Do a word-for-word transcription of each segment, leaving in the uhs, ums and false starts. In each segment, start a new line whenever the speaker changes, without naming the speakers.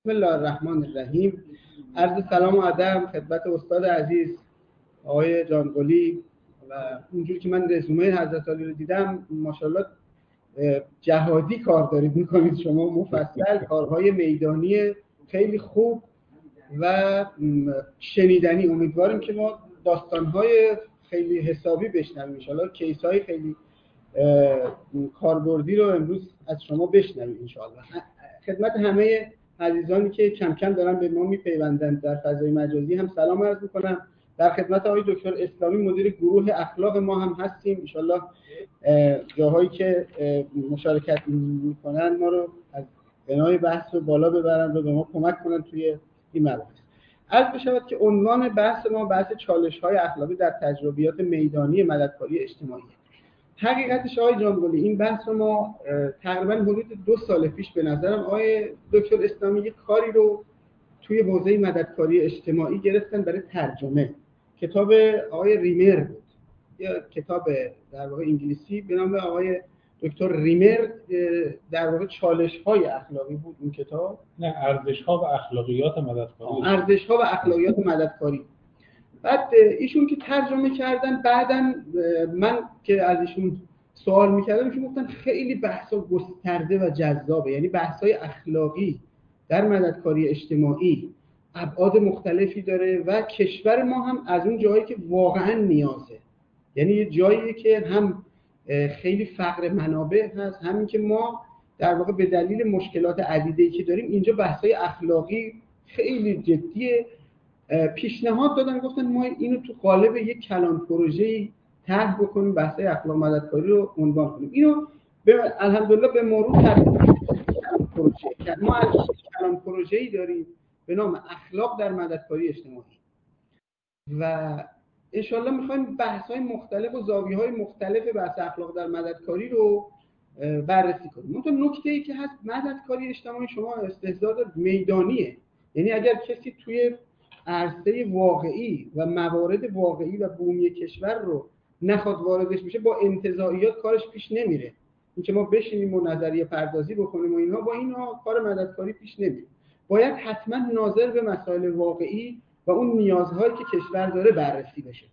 بسم الله الرحمن الرحیم. عرض سلام و ادب خدمت استاد عزیز آقای جانقلی و اونجوری که من رزومه حضرت علی رو دیدم ماشاءالله جهادی کار دارید میکنید شما، مفصل کارهای میدانی خیلی خوب و شنیدنی. امیدواریم که ما داستانهای خیلی حسابی بشنویم، ان شاءالله کیس‌های خیلی کاربردی رو امروز از شما بشنویم ان شاءالله. خدمت همه عزیزانی که کم کم دارن به ما میپیوندند در فضای مجازی هم سلام عرض میکنم. در خدمت آقای دکتر اسلامی مدیر گروه اخلاق ما هم هستیم. ان شاءالله جاهایی که مشارکت میکنن ما رو از بنای بحث رو بالا ببرن و به ما کمک کنن توی این مباحث. عرض بشود که عنوان بحث ما بحث چالش‌های اخلاقی در تجربیات میدانی مددکاری اجتماعی. حقیقتش آقای جانقلی این بحث رو ما تقریبا حدود دو سال پیش به نظرم آقای دکتر اسلامی یک کاری رو توی حوزه مددکاری اجتماعی گرفتن برای ترجمه. کتاب آقای ریمر بود، یا کتاب در واقع انگلیسی به نام آقای دکتر ریمر، در واقع چالش‌های اخلاقی بود اون کتاب.
نه، ارزش‌ها و اخلاقیات مددکاری.
ارزش‌ها و اخلاقیات مددکاری. بعد ایشون که ترجمه کردن، بعداً من که از ایشون سوال میکردم ایشون گفتن خیلی بحثا گسترده و جذابه، یعنی بحث‌های اخلاقی در مددکاری اجتماعی ابعاد مختلفی داره و کشور ما هم از اون جایی که واقعاً نیازه، یعنی یه جاییه که هم خیلی فقر منابع هست، همین که ما در واقع به دلیل مشکلات عدیده‌ای که داریم اینجا بحث‌های اخلاقی خیلی جدیه. پیشنهاد دادن، گفتن ما اینو تو قالب یک کلان پروژه‌ای طرح بکنیم، بحث‌های اخلاق مددکاری رو عنوان کنیم. اینو به الحمدلله به مرور تبدیل کردیم پروژه. ما الان کلان پروژه‌ای داریم به نام اخلاق در مددکاری اجتماعی و ان شاءالله می‌خوایم بحث‌های مختلف و زاویه‌های مختلف بحث اخلاق در مددکاری رو بررسی کنیم. اون تو نکته‌ای که هست، مددکاری اجتماعی شما استعداد میدانیه، یعنی اگر کسی توی عرصه واقعی و موارد واقعی و بومی کشور رو نخواد واردش بشه، با انتزاعیات کارش پیش نمیره. این که ما بشینیم و نظریه پردازی بکنیم و اینها، با اینها کار مددکاری پیش نمیره. باید حتما ناظر به مسائل واقعی و اون نیازهایی که کشور داره بررسی بشه.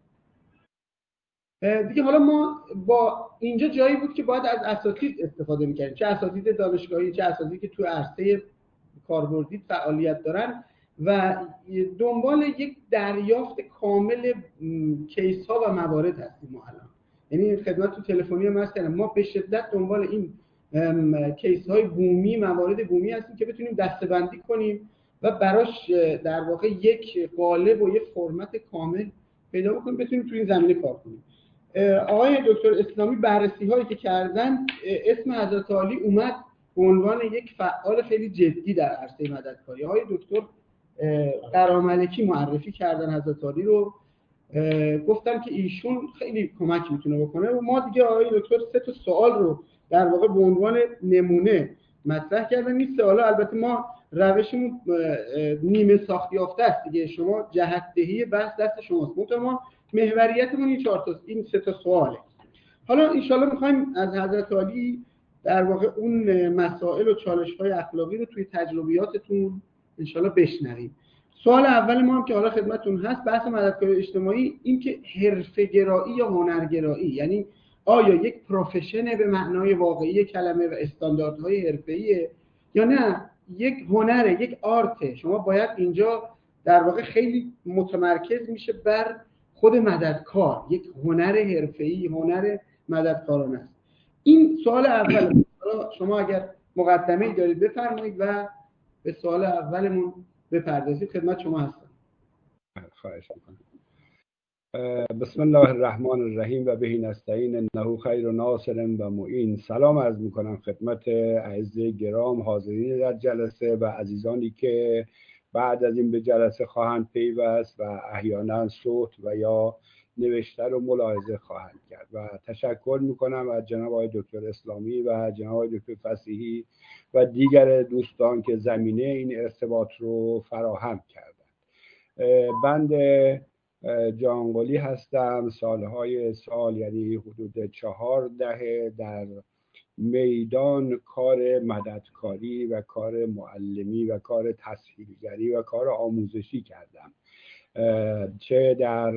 دیگه حالا ما با اینجا جایی بود که باید از اساتید استفاده می‌کردیم، چه اساتید دانشگاهی چه اساتیدی که تو عرصه کاربردی فعالیت دارن و دنبال یک دریافت کامل کیس ها و موارد هستیم ما الان. یعنی خدمت تو تلفنی هم هستن، ما به شدت دنبال این کیس های بومی، موارد بومی هستیم که بتونیم دسته‌بندی کنیم و براش در واقع یک قالب و یک فرمت کامل پیدا بکنیم، بتونیم تو این زمینه کار کنیم. آقای دکتر اسلامی بررسی هایی که کردن، اسم حضرت علی اومد به عنوان یک فعال خیلی جدی در عرصه مددکاری. آقای دکتر قراملکی معرفی کردن حضرت علی رو، گفتن که ایشون خیلی کمک میتونه بکنه و ما دیگه آقای دکتر سه تا سوال رو در واقع به عنوان نمونه مطرح کردن. این سوالا البته ما روشمون نیمه ساخت یافته است دیگه، شما جهت دهی بحث دست شماست، منتها ما محوریتمون این چهار تا این سه تا سواله. حالا ان شاءالله می‌خوایم از حضرت علی در واقع اون مسائل و چالش‌های اخلاقی رو توی تجربیاتتون ان شاءالله بشنویم. سوال اول ما هم که حالا خدمتتون هست، بحث مددکاری اجتماعی این که حرفه‌گرایی یا هنرگرایی، یعنی آیا یک پروفشن به معنای واقعی کلمه و استانداردهای حرفه‌ایه یا نه یک هنره، یک آرته. شما باید اینجا در واقع خیلی متمرکز میشه بر خود مددکار، یک هنر حرفه‌ای، هنر مددکارانه است. این سوال اول. شما اگر مقدمه‌ای دارید بفرمایید و به سوال اولمون بپردازید. خدمت شما هستم.
خواهش می‌کنم. بسم الله الرحمن الرحیم و بهی نستعین انه خیر ناصر و معین. سلام عرض می‌کنم خدمت اعزه گرام حاضرین در جلسه و عزیزانی که بعد از این به جلسه خواهند پیوست و احیانا صوت و یا نوشته رو ملاحظه خواهند کرد و تشکر میکنم از جناب آقای دکتر اسلامی و جناب آقای دکتر فصیحی و دیگر دوستان که زمینه این ارتباط رو فراهم کردند. بند جانقلی هستم، سالهای سال یعنی حدود چهار دهه در میدان کار مددکاری و کار معلمی و کار تسهیلگری و کار آموزشی کردم، چه در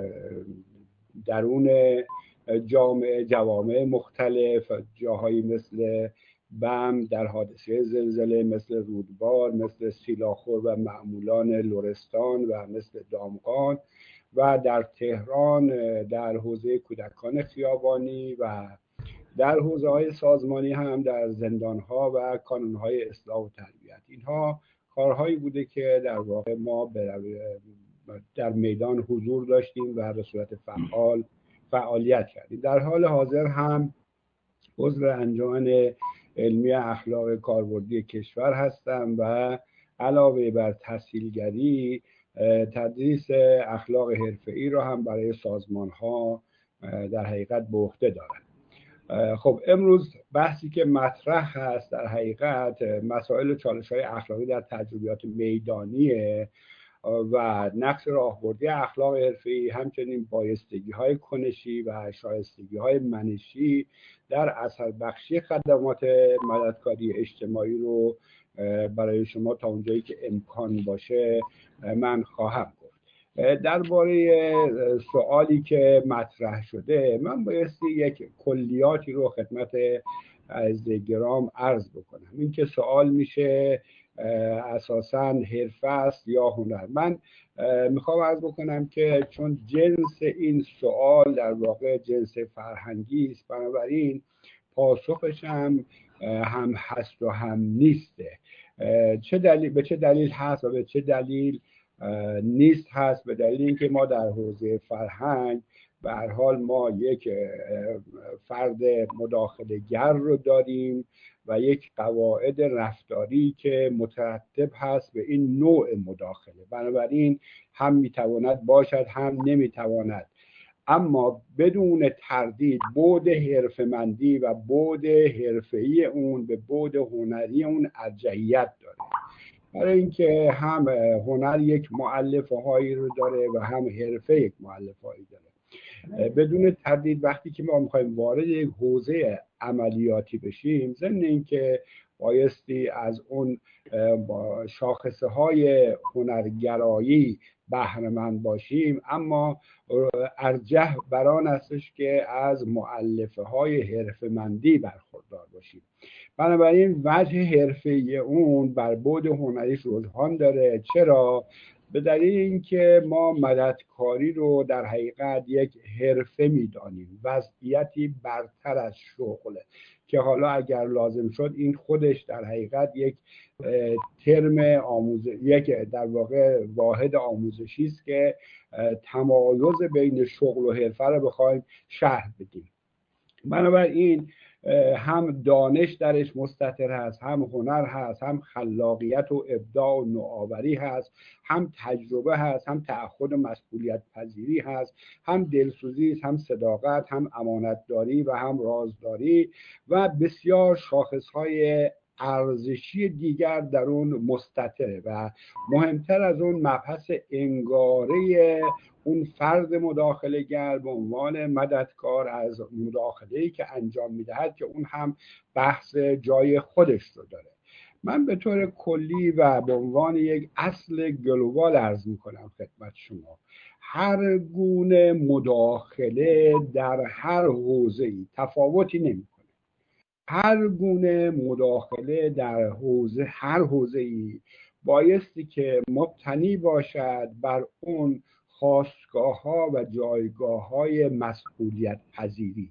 درون جامعه جوامع مختلف، جاهایی مثل بم در حادثه زلزله، مثل رودبار، مثل سیلاخور و معمولان لرستان و مثل دامغان، و در تهران در حوزه کودکان خیابانی و در حوزه های سازمانی هم در زندان ها و کانون های اصلاح و تربیت. اینها کارهایی بوده که در واقع ما در میدان حضور داشتیم و به صورت فعال فعالیت کردیم. در حال حاضر هم عضو انجمن علمی اخلاق کاربردی کشور هستم و علاوه بر تسهیلگری تدریس اخلاق حرفه‌ای را هم برای سازمان ها در حقیقت به عهده دارم. خب امروز بحثی که مطرح هست در حقیقت مسائل و چالش‌های اخلاقی در تجربیات میدانیه و نقش راهبردی اخلاق حرفه‌ای، همچنین بایستگی‌های کنشی و شایستگی‌های منشی در اثر بخشی خدمات مددکاری اجتماعی رو برای شما تا اونجایی که امکان باشه من خواهم گفت. درباره سوالی که مطرح شده من بایستی یک کلیاتی رو خدمت عزیز گرام عرض بکنم. این که سوال میشه اساساً حرفه است یا هنر. من میخوام عرض بکنم که چون جنس این سوال در واقع جنس فرهنگی است، بنابراین پاسخش هم هم هست و هم نیسته. چه دلیل به چه دلیل هست و به چه دلیل نیست هست؟ به دلیل اینکه ما در حوزه فرهنگ به هر حال ما یک فرد مداخله گر رو داریم و یک قواعد رفتاری که مترتب هست به این نوع مداخله. بنابراین هم میتواند باشد هم نمیتواند، اما بدون تردید بعد حرفه‌مندی و بعد حرفه‌ای اون به بعد هنری اون ارجحیت داره، برای اینکه هم هنر یک مؤلفه هایی رو داره و هم حرفه یک مؤلفه هایی داره. بدون تردید وقتی که ما میخوایم وارد یک حوزه عملیاتی بشیم، ضمن اینکه بایستی از اون شاخصه های هنرگرایی بهره مند باشیم، اما ارجح بر آن استش که از مؤلفه های حرفه‌مندی برخوردار باشیم. بنابراین وجه حرفه‌ای اون بر بعد هنریش رجحان داره. چرا؟ به دلیل اینکه ما مددکاری رو در حقیقت یک حرفه میدانیم، وضعیتی برتر از شغله که حالا اگر لازم شد این خودش در حقیقت یک ترم آموز یک در واقع واحد آموزشی است که تمایز بین شغل و حرفه رو بخوایم شرح بدیم. بنابراین هم دانش درش مستتر هست، هم هنر هست، هم خلاقیت و ابداع و نوآوری هست، هم تجربه هست، هم تعهد و مسئولیت پذیری هست، هم دلسوزی است، هم صداقت، هم امانتداری و هم رازداری و بسیار شاخصهای ارزشی دیگر در اون مستتره. و مهمتر از اون مبحث انگاره اون فرد مداخله گر به عنوان مددکار از مداخله‌ای که انجام میدهد که اون هم بحث جای خودش رو داره. من به طور کلی و به عنوان یک اصل گلوبال عرض میکنم خدمت شما، هر گونه مداخله در هر حوزه‌ای تفاوتی نمیکنه. هر گونه مداخله در حوزه هر حوزه‌ای بایستی که مبتنی باشد بر اون خاستگاه ها و جایگاه های مسئولیت پذیری.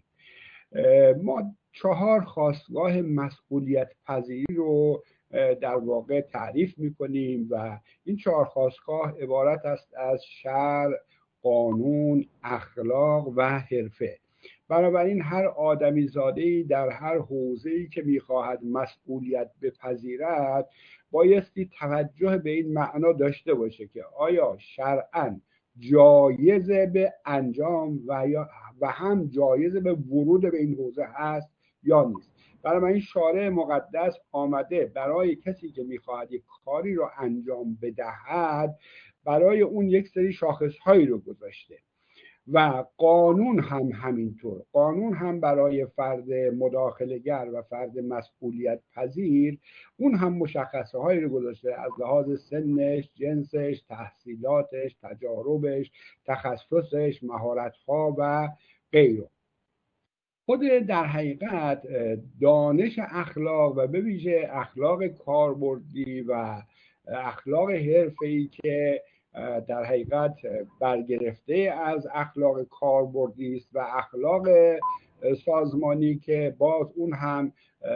ما چهار خاستگاه مسئولیت پذیری رو در واقع تعریف میکنیم و این چهار خاستگاه عبارت است از شرع، قانون، اخلاق و حرفه. بنابراین هر آدمی زاده‌ای در هر حوزه‌ای که میخواهد مسئولیت بپذیرد بایستی توجه به این معنا داشته باشه که آیا شرعاً جایز به انجام و یا و هم جایز به ورود به این حوزه هست یا نیست. بنابراین شارع مقدس آمده برای کسی که میخواهد یک کاری رو انجام بدهد برای اون یک سری شاخصهایی رو گذاشته. و قانون هم همینطور. قانون هم برای فرد مداخله‌گر و فرد مسئولیت پذیر اون هم مشخصه هایی رو گذاشته از لحاظ سنش، جنسش، تحصیلاتش، تجاربش، تخصصش، مهارت‌ها و غیره. خود در حقیقت دانش اخلاق و به ویژه اخلاق کاربردی و اخلاق حرفه‌ای که در حقیقت برگرفته از اخلاق کاربردی است و اخلاق سازمانی که باز اون هم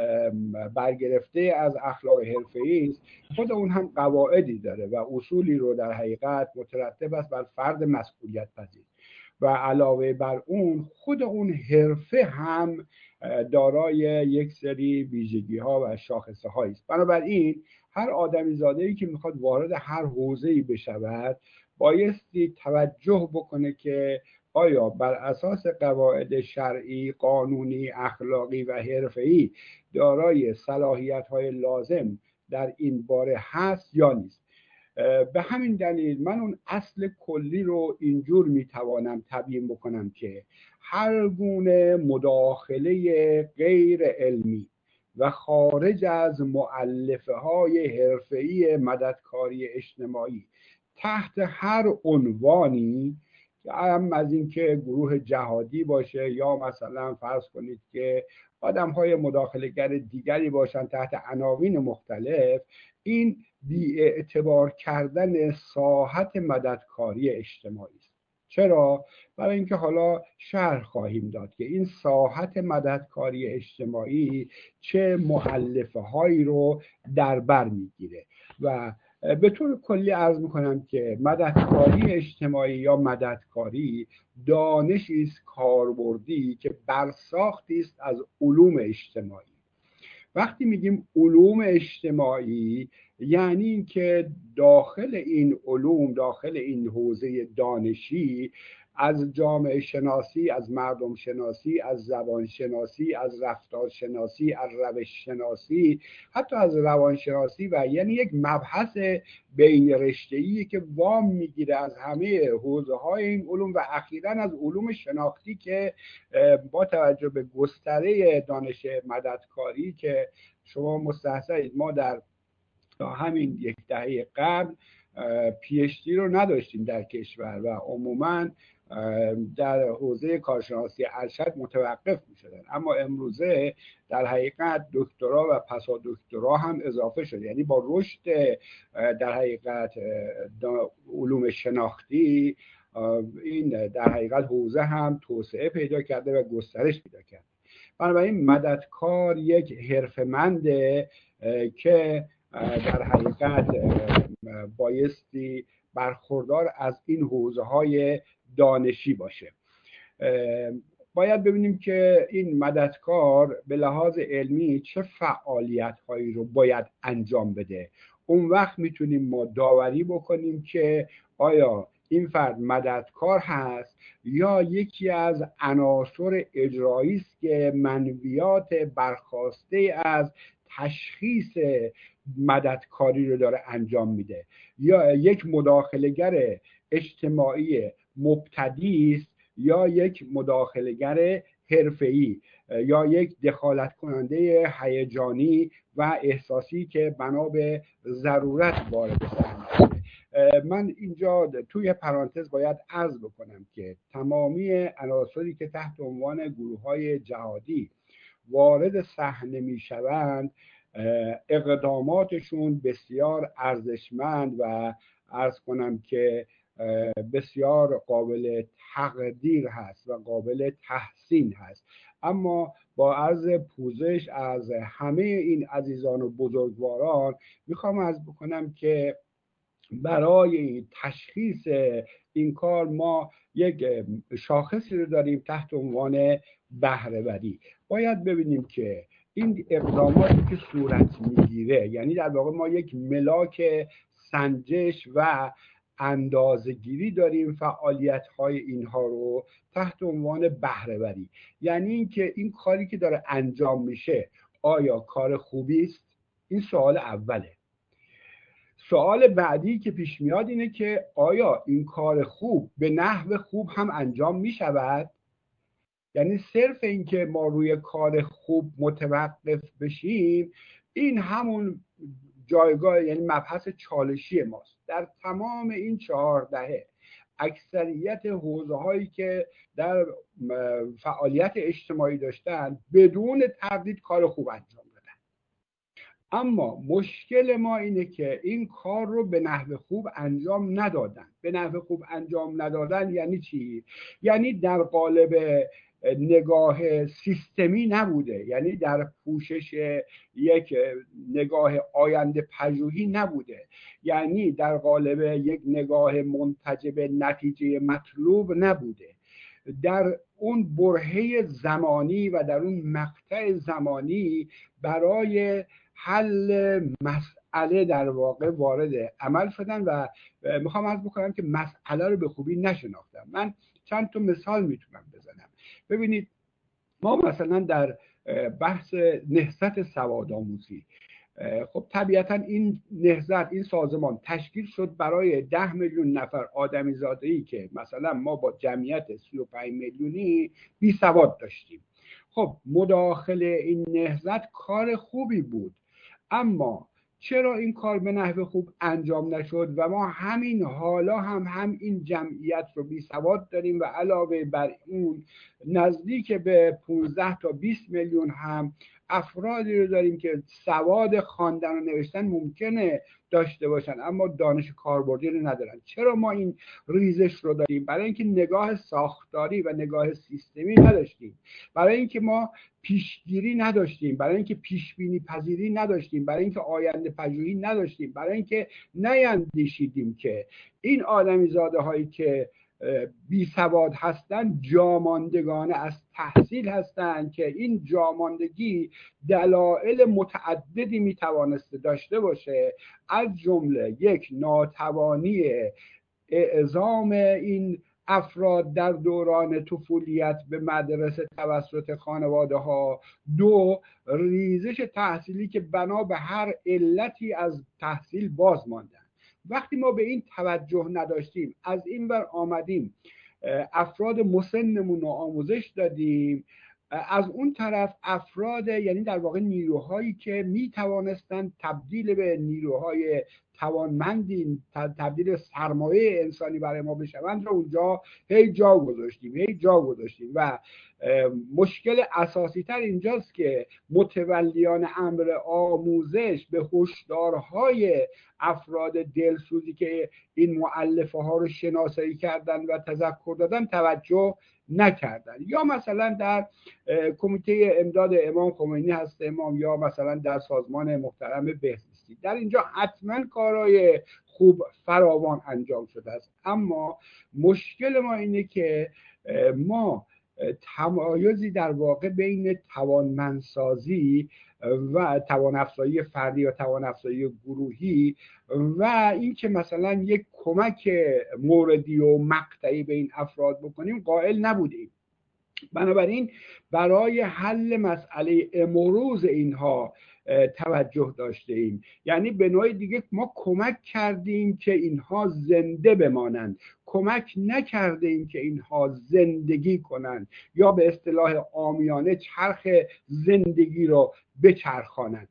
برگرفته از اخلاق حرفه‌ای است، خود اون هم قواعدی داره و اصولی رو در حقیقت مترتب است بر فرد مسئولیت پذیر و علاوه بر اون خود اون حرفه هم دارای یک سری ویژگی ها و شاخصه هایی است. بنابراین هر آدمی زاده‌ای که میخواد وارد هر حوزه‌ای بشود بایستی توجه بکنه که آیا بر اساس قواعد شرعی، قانونی، اخلاقی و حرفه‌ای دارای صلاحیت‌های لازم در این باره هست یا نیست. به همین دلیل من اون اصل کلی رو اینجور میتوانم تبیین بکنم که هر گونه مداخله غیر علمی و خارج از مؤلفه های حرفه‌ای مددکاری اجتماعی تحت هر عنوانی، هم از اینکه گروه جهادی باشه یا مثلا فرض کنید که آدم های مداخله‌گر دیگری باشن تحت عناوین مختلف، این بی‌اعتبار کردن ساحت مددکاری اجتماعی است. چرا؟ برای اینکه حالا شرح خواهیم داد که این ساحت مددکاری اجتماعی چه مؤلفه هایی رو در بر میگیره و به طور کلی عرض میکنم که مددکاری اجتماعی یا مددکاری دانشی است کاربردی که برساختی است از علوم اجتماعی. وقتی میگیم علوم اجتماعی یعنی اینکه داخل این علوم، داخل این حوزه دانشی، از جامعه شناسی، از مردم شناسی، از زبان شناسی، از رفتار شناسی، از روش شناسی، حتی از روان شناسی و یعنی یک مبحث بین رشته‌ای که وام میگیره از همه حوزه های این علوم و اخیراً از علوم شناختی که با توجه به گستره دانش مددکاری که شما مستحضرید ما در تا همین یک دهه قبل پی اچ دی رو نداشتیم در کشور و عموماً در حوزه کارشناسی ارشد متوقف می شدن، اما امروزه در حقیقت دکترا و پسا دکترا هم اضافه شده. یعنی با رشد در حقیقت علوم شناختی این در حقیقت حوزه هم توسعه پیدا کرده و گسترش پیدا کرده. بنابراین مددکار یک حرفه‌منده که در حقیقت بایستی برخوردار از این حوزه های دانشی باشه. باید ببینیم که این مددکار به لحاظ علمی چه فعالیت هایی رو باید انجام بده. اون وقت میتونیم ما داوری بکنیم که آیا این فرد مددکار هست یا یکی از عناصر اجرایی است که منویات برخواسته از تشخیص مددکاری رو داره انجام میده، یا یک مداخله‌گر اجتماعی مبتدی است یا یک مداخله‌گر حرفه‌ای یا یک دخالت کننده هیجانی و احساسی که بنا به ضرورت وارد صحنه. من اینجا توی پرانتز باید عرض بکنم که تمامی عناصری که تحت عنوان گروه‌های جهادی وارد صحنه میشوند اقداماتشون بسیار ارزشمند و عرض کنم که بسیار قابل تقدیر هست و قابل تحسین هست، اما با عرض پوزش از همه این عزیزان و بزرگواران میخوام عرض بکنم که برای تشخیص این کار ما یک شاخصی رو داریم تحت عنوان بهره‌وری. باید ببینیم که این اقداماتی که صورت میگیره، یعنی در واقع ما یک ملاک سنجش و اندازه‌گیری داریم فعالیت‌های اینها رو تحت عنوان بهره‌وری. یعنی اینکه این کاری که داره انجام میشه آیا کار خوبی است؟ این سوال اوله. سوال بعدی که پیش میاد اینه که آیا این کار خوب به نحو خوب هم انجام می شود؟ یعنی صرف این که ما روی کار خوب متوقف بشیم این همون جایگاه، یعنی مبحث چالشی ماست. در تمام این چهار دهه اکثریت حوزه هایی که در فعالیت اجتماعی داشتن بدون تردید کار خوب انجام دادن، اما مشکل ما اینه که این کار رو به نحو خوب انجام ندادن. به نحو خوب انجام ندادن یعنی چی؟ یعنی در قالب نگاه سیستمی نبوده، یعنی در پوشش یک نگاه آینده پژوهی نبوده، یعنی در قالب یک نگاه منتج به نتیجه مطلوب نبوده. در اون برهه زمانی و در اون مقطع زمانی برای حل مسئله در واقع وارد عمل شدن و میخوام عرض بکنم که مسئله رو به خوبی نشناختم. من چند تا مثال میتونم بزنم. ببینید ما مثلا در بحث نهضت سوادآموزی، خب طبیعتا این نهضت، این سازمان تشکیل شد برای ده میلیون نفر آدمی زاده‌ای که مثلا ما با جمعیت سی و پنج میلیونی بی سواد داشتیم. خب مداخله این نهضت کار خوبی بود، اما چرا این کار به نحو خوب انجام نشد و ما همین حالا هم هم این جمعیت رو بی سواد داریم و علاوه بر اون نزدیک به پانزده تا بیست میلیون هم افرادی رو داریم که سواد خواندن و نوشتن ممکنه داشته باشن اما دانش کاربردی رو ندارن. چرا ما این ریزش رو داریم؟ برای اینکه نگاه ساختاری و نگاه سیستمی نداشتیم، برای اینکه ما پیشگیری نداشتیم، برای اینکه پیشبینی پذیری نداشتیم، برای اینکه آینده پژوهی نداشتیم، برای اینکه نیندیشیدیم که این آدمی زاده هایی که بی سواد هستند جاماندگان از تحصیل هستند که این جاماندگی دلایل متعددی میتوانسته داشته باشه، از جمله یک ناتوانی اعزام این افراد در دوران طفولیت به مدرسه توسط خانواده ها، دو ریزش تحصیلی که بنا به هر علتی از تحصیل باز ماندن. وقتی ما به این توجه نداشتیم، از این ور آمدیم افراد مسنمون رو آموزش دادیم، از اون طرف افراد، یعنی در واقع نیروهایی که می توانستند تبدیل به نیروهای توانمندی، تبدیل سرمایه انسانی برای ما بشوند رو اونجا هی جا گذاشتیم هی جا گذاشتیم و مشکل اساسی تر اینجاست که متولیان امر آموزش به هشدارهای افراد دلسوزی که این مؤلفه ها رو شناسایی کردن و تذکر دادن توجه نکردن. یا مثلا در کمیته امداد امام خمینی هست امام، یا مثلا در سازمان محترم بهزیستی، در اینجا حتما کارهای خوب فراوان انجام شده است، اما مشکل ما اینه که ما تمایزی در واقع بین توانمندسازی و توان افزایی فردی یا توان افزایی گروهی و این که مثلا یک کمک موردی و مقطعی به این افراد بکنیم قائل نبودیم. بنابراین برای حل مسئله امروز اینها توجه داشته ایم، یعنی به نوع دیگه ما کمک کردیم که اینها زنده بمانند، کمک نکردیم که اینها زندگی کنند یا به اصطلاح عامیانه چرخ زندگی رو بچرخانند.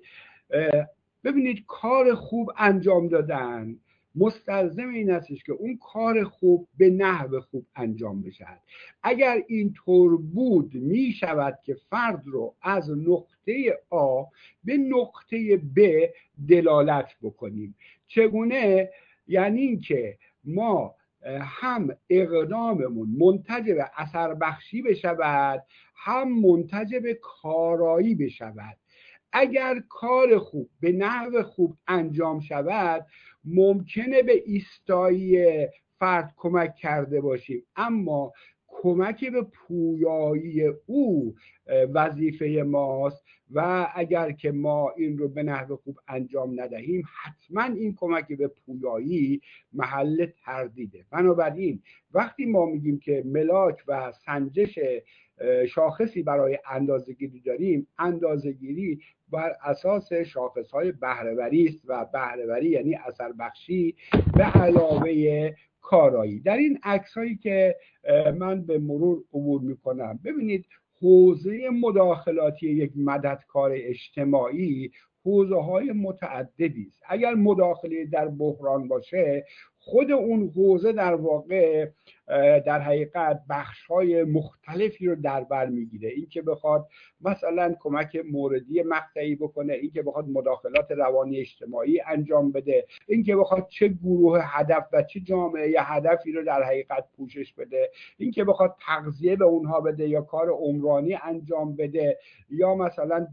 ببینید کار خوب انجام دادن مستلزم این هستش که اون کار خوب به نحو خوب انجام بشود. اگر این طور بود می شود که فرد رو از نقطه آ به نقطه ب دلالت بکنیم. چگونه؟ یعنی این که ما هم اقداممون منتج به اثر بخشی بشود، هم منتج به کارایی بشود. اگر کار خوب به نحو خوب انجام شود ممکنه به ایستایی فرد کمک کرده باشیم، اما کمک به پویایی او وظیفه ماست و اگر که ما این رو به نحو خوب انجام ندهیم حتما این کمک به پویایی محل تردیده. بنابراین وقتی ما میگیم که ملاک و سنجش شاخصی برای اندازه‌گیری داریم، اندازه‌گیری بر اساس شاخص‌های بهره‌وری است و بهره‌وری یعنی اثر بخشی به علاوه کارایی. در این عکس‌هایی که من به مرور عبور می‌کنم ببینید حوزه مداخلاتی یک مددکار اجتماعی حوزه‌های متعددی است. اگر مداخله در بحران باشه خود اون حوزه در واقع در حقیقت بخش‌های مختلفی رو در بر میگیره. این که بخواد مثلا کمک موردی مقطعی بکنه، این که بخواد مداخلات روانی اجتماعی انجام بده، این که بخواد چه گروه هدف و چه جامعه هدفی رو در حقیقت پوشش بده، این که بخواد تغذیه به اونها بده یا کار عمرانی انجام بده یا مثلا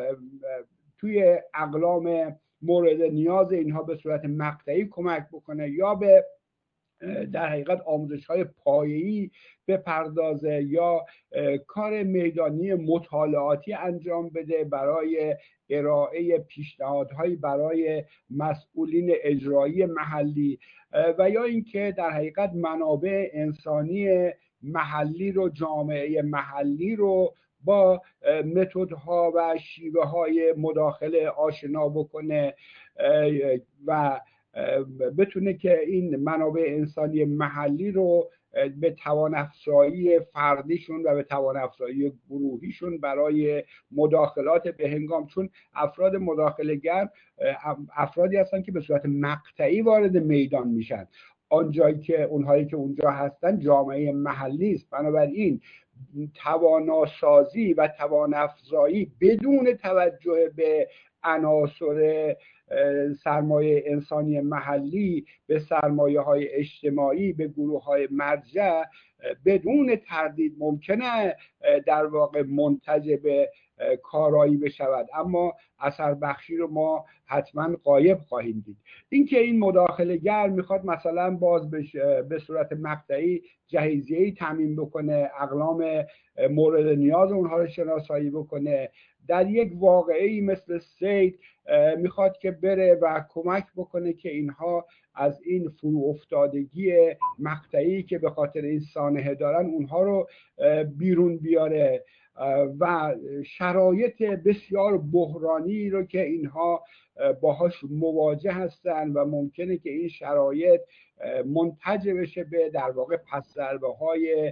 توی اقلام مورد نیاز اینها به صورت مقطعی کمک بکنه یا به در حقیقت آموزش‌های پایه‌ای بپردازه یا کار میدانی مطالعاتی انجام بده برای ارائه پیشنهادهایی برای مسئولین اجرایی محلی و یا اینکه در حقیقت منابع انسانی محلی رو، جامعه محلی رو با متدها و شیوه های مداخله آشنا بکنه و بتونه که این منابع انسانی محلی رو به توان افزایی فردیشون و به توان افزایی گروهیشون برای مداخلات به هنگام، چون افراد مداخله گر افرادی هستن که به صورت مقطعی وارد میدان میشن، آنجایی که اونهایی که اونجا هستن جامعه محلی است. بنابراین تواناسازی و توان افزایی بدون توجه به عناصر سرمایه انسانی محلی، به سرمایه های اجتماعی، به گروه های مرجع بدون تردید ممکنه در واقع منتج به کارایی بشود، اما اثر بخشی رو ما حتما غایب خواهیم دید. اینکه این مداخله گر میخواد مثلا باز به صورت مقطعی جهیزیه‌ای تامین بکنه، اقلام مورد نیاز اونها رو شناسایی بکنه، در یک واقعه‌ای مثل سید میخواد که بره و کمک بکنه که اینها از این فرو افتادگی مقطعی که به خاطر این سانحه دارن اونها رو بیرون بیاره و شرایط بسیار بحرانی رو که اینها باهاش مواجه هستن و ممکنه که این شرایط منتج بشه به در واقع پس ضربه های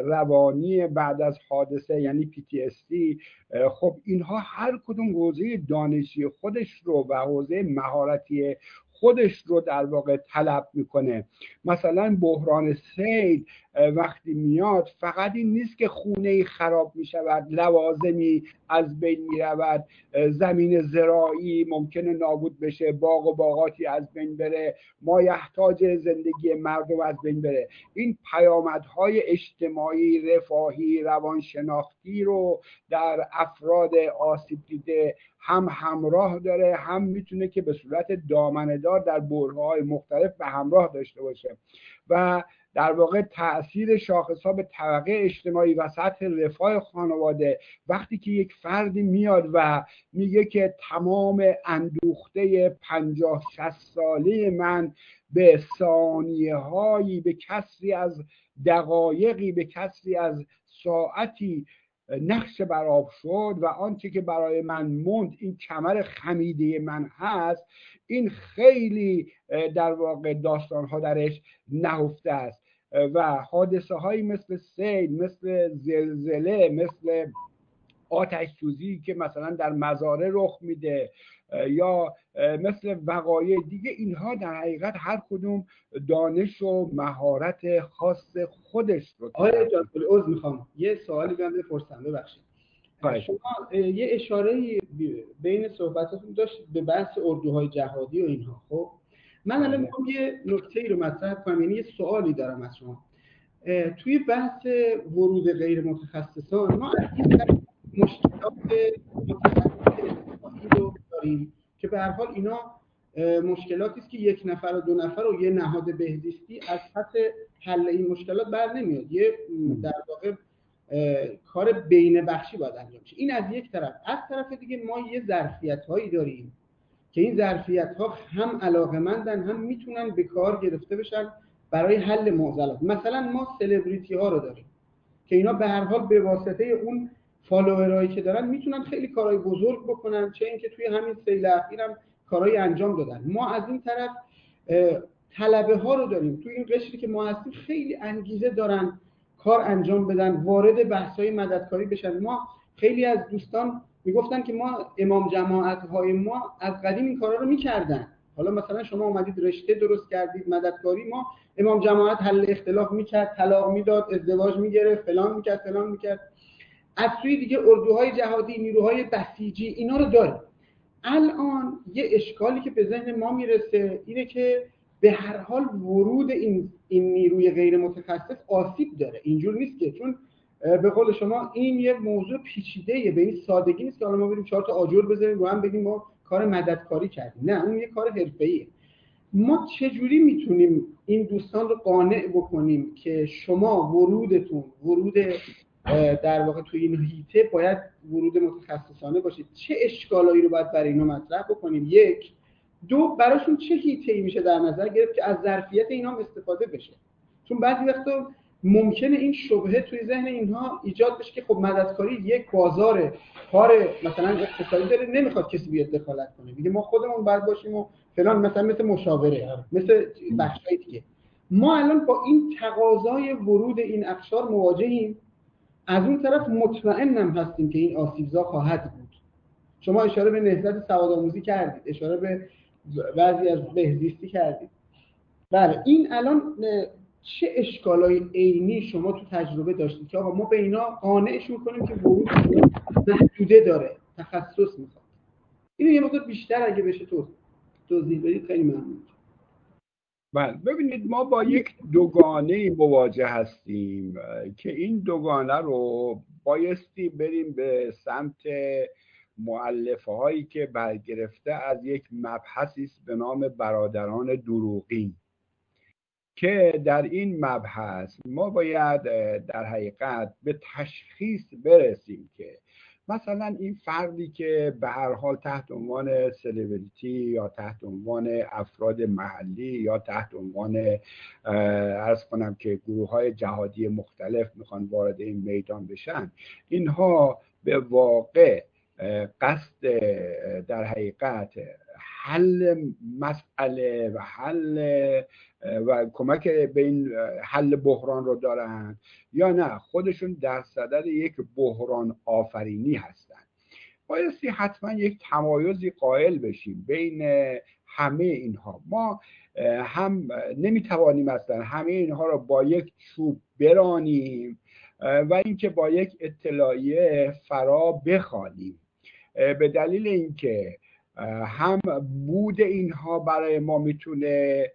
روانی بعد از حادثه یعنی پی تی اس دی. خب اینها هر کدوم حوزه دانشی خودش رو و حوزه مهارتی خودش رو در واقع طلب میکنه. مثلا بحران سیل وقتی میاد فقط این نیست که خونه خراب میشود، لوازمی از بین میرود، زمین زراعی ممکنه نابود بشه، باغ و باغاتی از بین بره، مایحتاج زندگی مردم از بین بره. این پیامدهای اجتماعی، رفاهی، روانشناختی رو در افراد آسیب دیده هم همراه داره، هم میتونه که به صورت دامنه‌دار در برهه‌های مختلف به همراه داشته باشه و در واقع تأثیر شاخص‌ها به طبقه اجتماعی و سطح رفاه خانواده. وقتی که یک فردی میاد و میگه که تمام اندوخته پنجاه شصت ساله من به ثانیه هایی، به کسری از دقایقی، به کسری از ساعتی نقش برآب شد و آنچه که برای من موند این کمر خمیده من هست، این خیلی در واقع داستان‌ها درش نهفته است و حادثه هایی مثل سیل، مثل زلزله، مثل آتش سوزی که مثلا در مزارع رخ میده یا مثل وقایع دیگه، اینها در حقیقت هر کدوم دانش و مهارت خاص خودش رو.
آقای جاذبه عذر میخوام یه سوالی بیان بپرسم، ببخشید. شما یه اشاره بین صحبتاتون داشتید به بحث اردوهای جهادی و اینها. خب من الان میخوام یه نکته ای رو مطرح کنم، یعنی یه سوالی دارم از شما. توی بحث ورود غیر متخصصان ما از این مشکلات متخصصی رو داریم که به هر حال اینا مشکلاتی است که یک نفر و دو نفر و یه نهاد بهزیستی از سطح حل این مشکلات بر نمیاد. یه در واقع کار بین بخشی باید انجام شه. این از یک طرف. از طرف دیگه ما یه ظرفیت هایی داریم که این ظرفیت ها هم علاقه‌مندن هم میتونن به کار گرفته بشن برای حل معضلات. مثلا ما سلبریتی ها رو داریم که اینا به هر حال به واسطه اون فالوورایی که دارن میتونن خیلی کارهای بزرگ بکنن، چه اینکه توی همین سیل اخیرم کارهای انجام دادن. ما از این طرف طلبه ها رو داریم توی این قشری که ما هستیم، خیلی انگیزه دارن کار انجام بدن، وارد بحث‌های مددکاری بشن. ما خیلی از دوستان میگفتن که ما امام جماعت‌های ما از قدیم این کارا رو میکردن. حالا مثلا شما اومدید رشته درست کردید مددکاری، ما امام جماعت حل اختلاف میکرد، طلاق میداد، ازدواج میگرفت، فلان میکرد فلان میکرد. از سوی دیگه اردوهای جهادی، نیروهای بسیجی، اینا رو داریم. الان یه اشکالی که به ذهن ما میرسه اینه که به هر حال ورود این این نیروی غیر متخصص آسیب داره. اینجور نیست که چون به قول شما این یه موضوع پیچیده‌ایه، به این سادگی نیست که حالا ما بریم چهار تا آجر بزنیم رو هم بگیم ما کار مددکاری کردیم. نه، اون یه کار حرفه‌ایه. ما چجوری میتونیم این دوستان رو قانع بکنیم که شما ورودتون ورود در واقع توی این هیته باید ورود متخصصانه باشه؟ چه اشکالایی رو باید برای اینا مطرح بکنیم؟ یک. دو، براشون چه هیته‌ای میشه در نظر گرفت که از ظرفیت اینا هم استفاده بشه؟ چون بعضی وقتا ممکنه این شبهه توی ذهن اینها ایجاد بشه که خب مددکاری یک بازاره، کار مثلا اقتصادی داره، نمیخواد کسی بیاد دخالت کنه، دیگه ما خودمون باید باشیم و فلان، مثلا مثل مشاوره، مثل بخشای دیگه. ما الان با این تقاضای ورود این اقشار مواجهیم. از اون طرف مطمئنم هستیم که این آسیبزا خواهد بود. شما اشاره به نهضت سوادآموزی کردید، اشاره به بعضی از بهزیستی کردید. بله، این الان چه اشکالای عینی شما تو تجربه داشتید که آقا ما به اینا قانعشون کنیم که ورود محدوده داره، تخصص میخواد؟ اینو یه مقدار بیشتر اگه بشه تو توضیح بدید خیلی ممنون.
بله، ببینید ما با یک دوگانه مواجه هستیم که این دوگانه رو بایستی بریم به سمت مؤلفه هایی که برگرفته از یک مبحثی است به نام برادران دروغین، که در این مبحث ما باید در حقیقت به تشخیص برسیم که مثلا این فردی که به هر حال تحت عنوان سلبریتی یا تحت عنوان افراد محلی یا تحت عنوان عرض کنم که گروه های جهادی مختلف میخوان وارد این میدان بشن، اینها به واقع قصد در حقیقت حل مسئله و حل و کمک به این حل بحران رو دارن یا نه خودشون در صدد یک بحران آفرینی هستن. بایستی حتما یک تمایزی قائل بشیم بین همه اینها. ما هم نمیتوانیم اصلا همه اینها رو با یک چوب برانیم و اینکه با یک اطلاعیه فرا بخوانیم، به دلیل اینکه هم بود اینها برای ما میتونه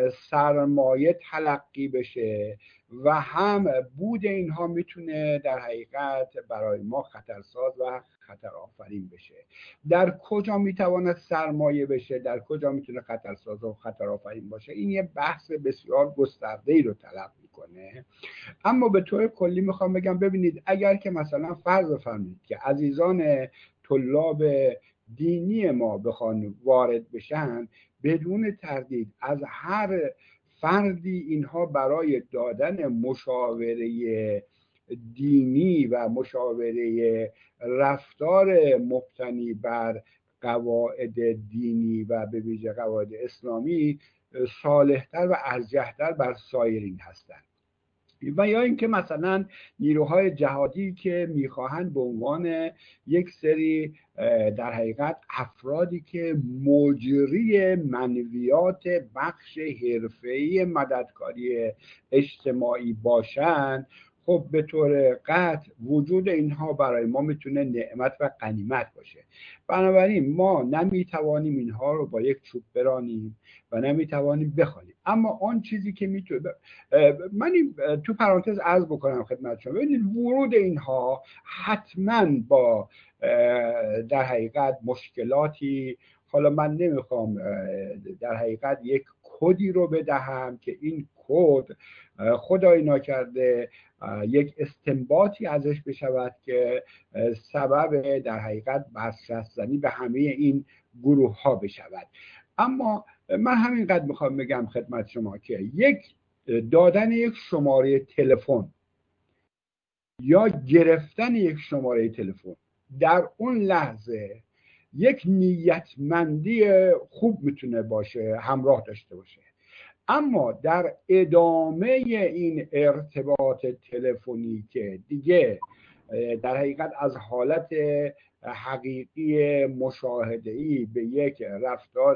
سرمایه تلقی بشه و هم بود اینها میتونه در حقیقت برای ما خطرساز و خطر آفرین بشه. در کجا میتواند سرمایه بشه، در کجا میتونه خطرساز و خطر آفرین باشه، این یه بحث بسیار گسترده‌ای رو طلب میکنه. اما به طور کلی میخوام بگم ببینید، اگر که مثلا فرض بفرمایید که عزیزان طلاب دینی ما بخوان وارد بشن، بدون تردید از هر فردی اینها برای دادن مشاوره دینی و مشاوره رفتار مبتنی بر قواعد دینی و به ویژه قواعد اسلامی صالحتر و ارجحتر بر سایرین هستند. و یا اینکه مثلا نیروهای جهادی که میخواهند به عنوان یک سری در حقیقت افرادی که مجری منویات بخش حرفه‌ای مددکاری اجتماعی باشند، خب به طور قطع وجود اینها برای ما میتونه نعمت و غنیمت باشه. بنابراین ما نمیتوانیم اینها رو با یک چوب برانیم و نمیتوانیم بخوانیم. اما آن چیزی که میتونه ب... من تو پرانتز عرض بکنم خدمت شما، ببینید ورود اینها حتما با در حقیقت مشکلاتی، حالا من نمیخوام در حقیقت یک کدی رو بدهم که این کد خدای ناکرده یک استنباطی ازش بشود که سبب در حقیقت بازنشست زنی به همه این گروه ها بشود. اما من همینقدر میخوام بگم خدمت شما که یک دادن یک شماره تلفن یا گرفتن یک شماره تلفن در اون لحظه یک نیتمندی خوب میتونه باشه، همراه داشته باشه، اما در ادامه این ارتباط تلفنی که دیگه در حقیقت از حالت حقیقی مشاهده‌ای به یک رفتار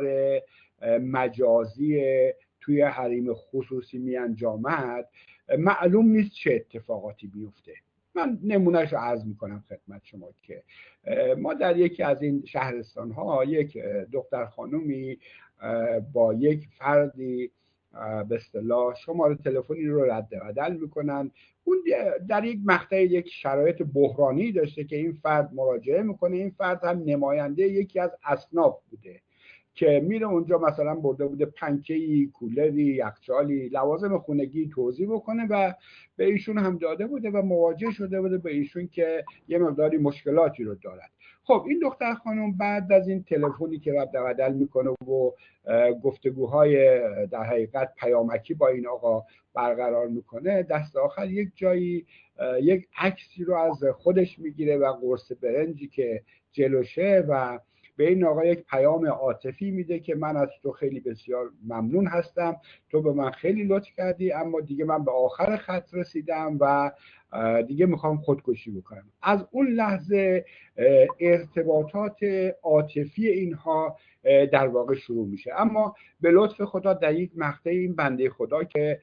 مجازی توی حریم خصوصی می انجامد، معلوم نیست چه اتفاقاتی بیفته. من نمونهش رو عرض میکنم خدمت شما که ما در یکی از این شهرستان ها یک دختر خانومی با یک فردی به اصطلاح شماره تلفنی رو رد و بدل میکنن. اون در یک مقطع یک شرایط بحرانی داشته که این فرد مراجعه میکنه. این فرد هم نماینده یکی از اصناف بوده که میره اونجا مثلا برده بوده پنکه‌ای، کولری، یخچالی، لوازم خونگی توزیع بکنه و به ایشون هم داده بوده و مواجه شده بوده به ایشون که یه مقداری مشکلاتی رو دارد. خب این دختر خانم بعد از این تلفنی که رد و بدل میکنه و گفتگوهای در حقیقت پیامکی با این آقا برقرار میکنه، دست آخر یک جایی یک عکسی رو از خودش میگیره و قرص برنجی که جلوشه و به این آقا یک پیام عاطفی میده که من از تو خیلی بسیار ممنون هستم، تو به من خیلی لطف کردی، اما دیگه من به آخر خط رسیدم و دیگه میخوام خودکشی بکنم. از اون لحظه ارتباطات عاطفی اینها در واقع شروع میشه. اما به لطف خدا در یک مقطع این بنده خدا که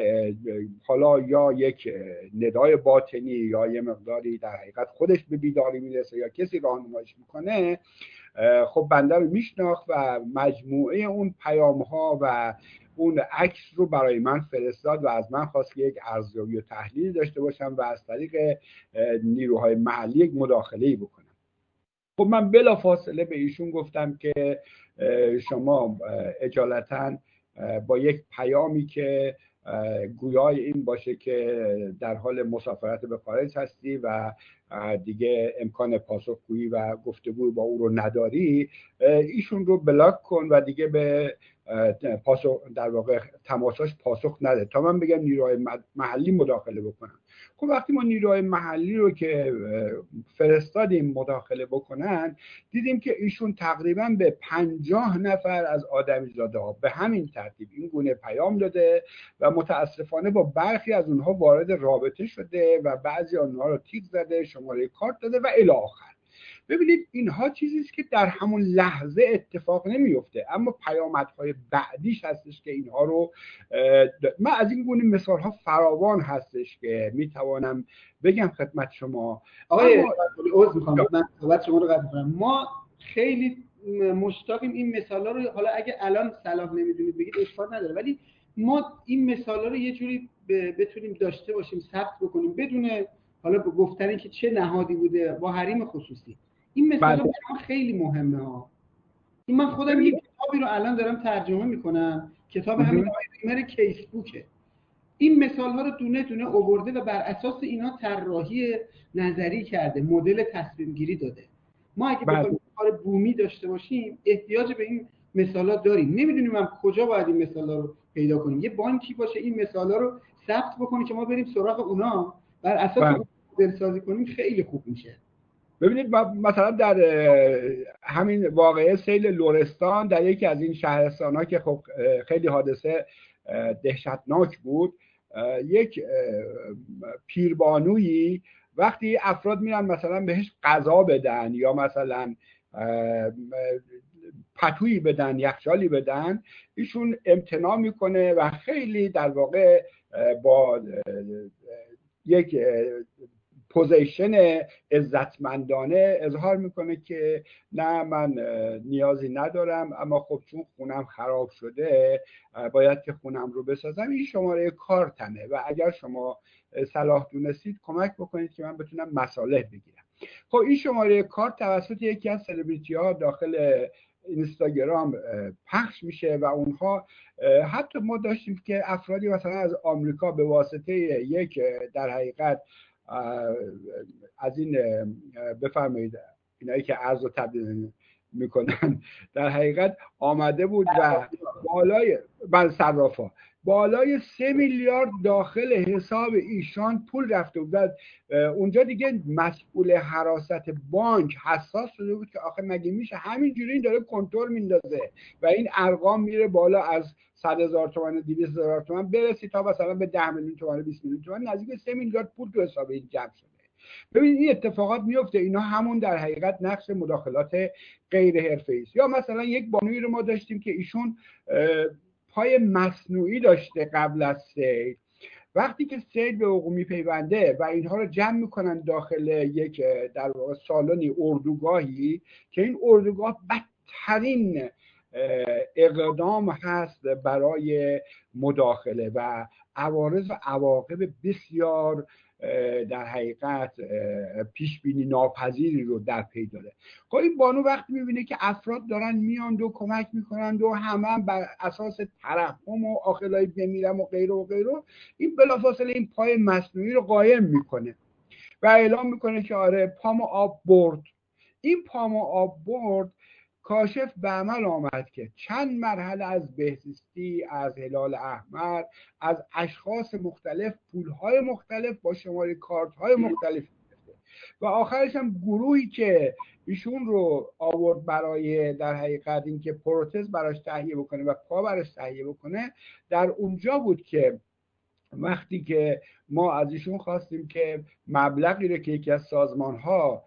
حالا یا یک ندای باطنی یا یه مقداری در حقیقت خودش به بیداری میرسه یا کسی راهنماییش میکنه، خب بنده رو میشناخت و مجموعه اون پیام ها و اون عکس رو برای من فرستاد و از من خواست که یک ارزیابی و تحلیل داشته باشم و از طریق نیروهای محلی یک مداخله‌ای بکنم. خب من بلا فاصله به ایشون گفتم که شما اجالتا با یک پیامی که گویای این باشه که در حال مسافرت به خارج هستی و دیگه امکان پاسخگویی و گفتگو با او رو نداری، ایشون رو بلاک کن و دیگه به پاسخ در واقع تماساش پاسخ نده تا من بگم نیروهای محلی مداخله بکنن. خب وقتی ما نیروهای محلی رو که فرستادیم مداخله بکنن، دیدیم که ایشون تقریبا به پنجاه نفر از آدمیزاده ها به همین ترتیب این گونه پیام داده و متاسفانه با برخی از اونها وارد رابطه شده و بعضی از اونها رو تیک زده، شماره کارت داده و الی آخر. ببینید اینها چیزی است که در همون لحظه اتفاق نمیفته، اما پیامدهای بعدیش هستش که اینها رو من از این گونه مثال ها فراوان هستش که میتوانم بگم خدمت شما.
آقای عذر میخوام من صحبت شما رو قطع کنم. ما خیلی مشتاقیم این مثالا رو، حالا اگه الان صلاح نمیدونید بگید اشکال نداره، ولی ما این مثالا رو یه جوری بتونیم داشته باشیم، ثبت بکنیم بدون حالا گفتن که چه نهادی بوده با حریم خصوصی. این مثالا برام خیلی مهمه ها. این من خودم یک کتابی رو الان دارم ترجمه میکنم، کتاب همین آقای ریمر کیسبوکه. این مثال ها رو دونه دونه آورده و بر اساس اینا طراحی نظری کرده، مدل تصمیم گیری داده. ما اگه بخوایم کار بومی داشته باشیم احتیاج به این مثالا داریم. نمیدونیم هم کجا باید این مثالا رو پیدا کنیم. یه بانکی باشه این مثالا رو ثبت بکنه که ما بریم سراغ اونا، بر اساس اون مدل سازی کنیم، خیلی خوب میشه.
ببینید مثلا در همین واقعه سیل لرستان در یکی از این شهرستان‌ها که خب خیلی حادثه دهشتناک بود، یک پیربانویی وقتی افراد میرن مثلا بهش غذا بدن یا مثلا پتویی بدن، یخچالی بدن، ایشون امتناع میکنه و خیلی در واقع با یک پوزیشن عزتمندانه اظهار میکنه که نه من نیازی ندارم، اما خب چون خونم خراب شده باید که خونم رو بسازم، این شماره کارتمه و اگر شما صلاح دونستید کمک بکنید که من بتونم مصالح بگیرم. خب این شماره کارت توسط یکی از سلبریتی ها داخل اینستاگرام پخش میشه و اونها حتی ما داشتیم که افرادی مثلا از آمریکا به واسطه یک در حقیقت از این بفرمایید اینایی که ارز و تبدیل میکنن در حقیقت آمده بود و بالای بل صرافا بالای سه میلیارد داخل حساب ایشان پول رفته بود. اونجا دیگه مسئول حراست بانک حساس شده بود که آخه مگه میشه همینجوری این داره کنترل میندازه و این ارقام میره بالا از صد هزار تومان و دویست هزار تومان برسی تا مثلا به ده میلیون تومان و بیست میلیون تومان، نزدیک سه میلیارد پول تو حساب این جمع شده. ببینید این اتفاقات میفته، اینا همون در حقیقت نقش مداخلات غیر حرفه‌ای است. یا مثلا یک بانویی رو ما داشتیم که ایشون پای مصنوعی داشته قبل از سیل، وقتی که سیل به وقوع میپیونده و اینها رو جمع میکنن داخل یک در واقع سالنی اردوگاهی که این اردوگاه بدترین اقدام هست برای مداخله و عوارض و عواقب بسیار در حقیقت پیش بینی ناپذیری رو در پی داره. خب این بانو وقتی میبینه که افراد دارن میان و کمک میکنن و همه هم بر اساس ترحم و آخلای بمیرم و غیره و غیره، این بلافاصله این پای مصنوعی رو قایم میکنه و اعلام میکنه که آره پامو آب برد. این پامو آب برد کاشف به عمل آمد که چند مرحله از بهزیستی، از هلال احمر، از اشخاص مختلف پولهای مختلف با شماره کارتهای مختلف و آخرش هم گروهی که ایشون رو آورد برای در حقیقت اینکه پروتز براش تهیه بکنه و پا براش تهیه بکنه، در اونجا بود که وقتی که ما از ایشون خواستیم که مبلغی رو که یکی از سازمان‌ها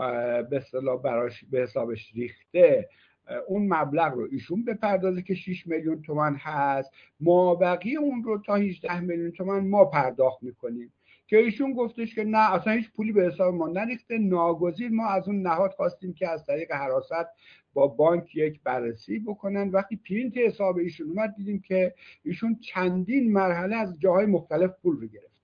به اصطلاح براش به حسابش ریخته اون مبلغ رو ایشون بپردازه که شش میلیون تومان هست، ما بقیه اون رو تا هجده میلیون تومان ما پرداخت میکنیم، که ایشون گفتش که نه اصلا هیچ پولی به حساب ما نریخته. ناگزیر ما از اون نهاد خواستیم که از طریق حراست با بانک یک بررسی بکنن. وقتی پرینت حساب ایشون اومد دیدیم که ایشون چندین مرحله از جاهای مختلف پول رو گرفت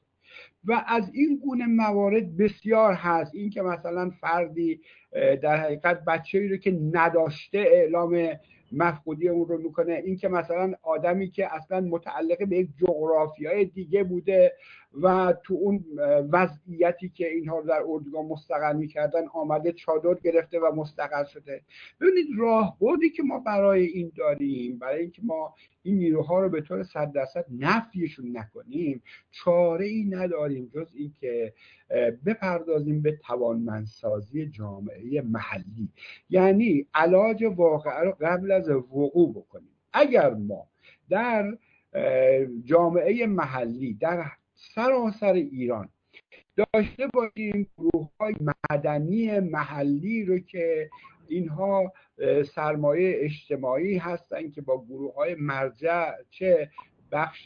و از این گونه موارد بسیار هست. این که مثلا فردی در حقیقت بچه‌ای رو که نداشته اعلام مفقودی اون رو میکنه، این که مثلا آدمی که اصلا متعلق به یک جغرافیای دیگه بوده و تو اون وضعیتی که اینها رو در اردوگاه مستقر میکردن آمده چادر گرفته و مستقر شده. ببینید راهبردی که ما برای این داریم، برای اینکه ما این نیروها رو به طور صد درصد نفیشون نکنیم، چاره ای نداریم جز این که بپردازیم به توانمندسازی جامعه محلی، یعنی علاج واقعه رو قبل از وقوع بکنیم. اگر ما در جامعه محلی در سراسر ایران داشته باشیم گروه‌های مدنی محلی رو که اینها سرمایه اجتماعی هستن که با گروه‌های مرجع، چه بخش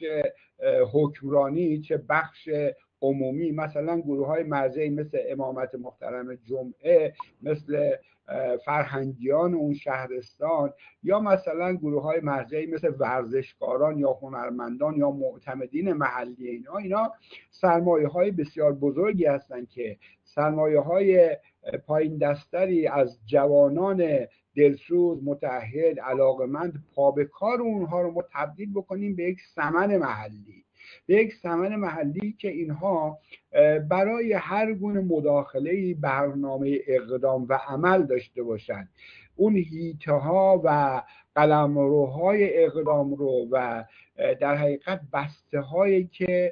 حکمرانی چه بخش عمومی، مثلا گروه‌های مرجعی مثل امامت محترم جمعه، مثل فرهنگیان اون شهرستان، یا مثلا گروه‌های مرجعی مثل ورزشکاران یا هنرمندان یا معتمدین محلی، اینا اینا سرمایه‌های بسیار بزرگی هستند که سرمایه‌های پایین دستری از جوانان دلسوز، متعهد، علاقمند پا به کار اونها رو ما تبدیل بکنیم به یک ثمن محلی، به یک ثمن محلی که اینها برای هر گونه مداخله برنامه اقدام و عمل داشته باشند. اون هیته ها و قلمروهای اقدام رو و در حقیقت بسته هایی که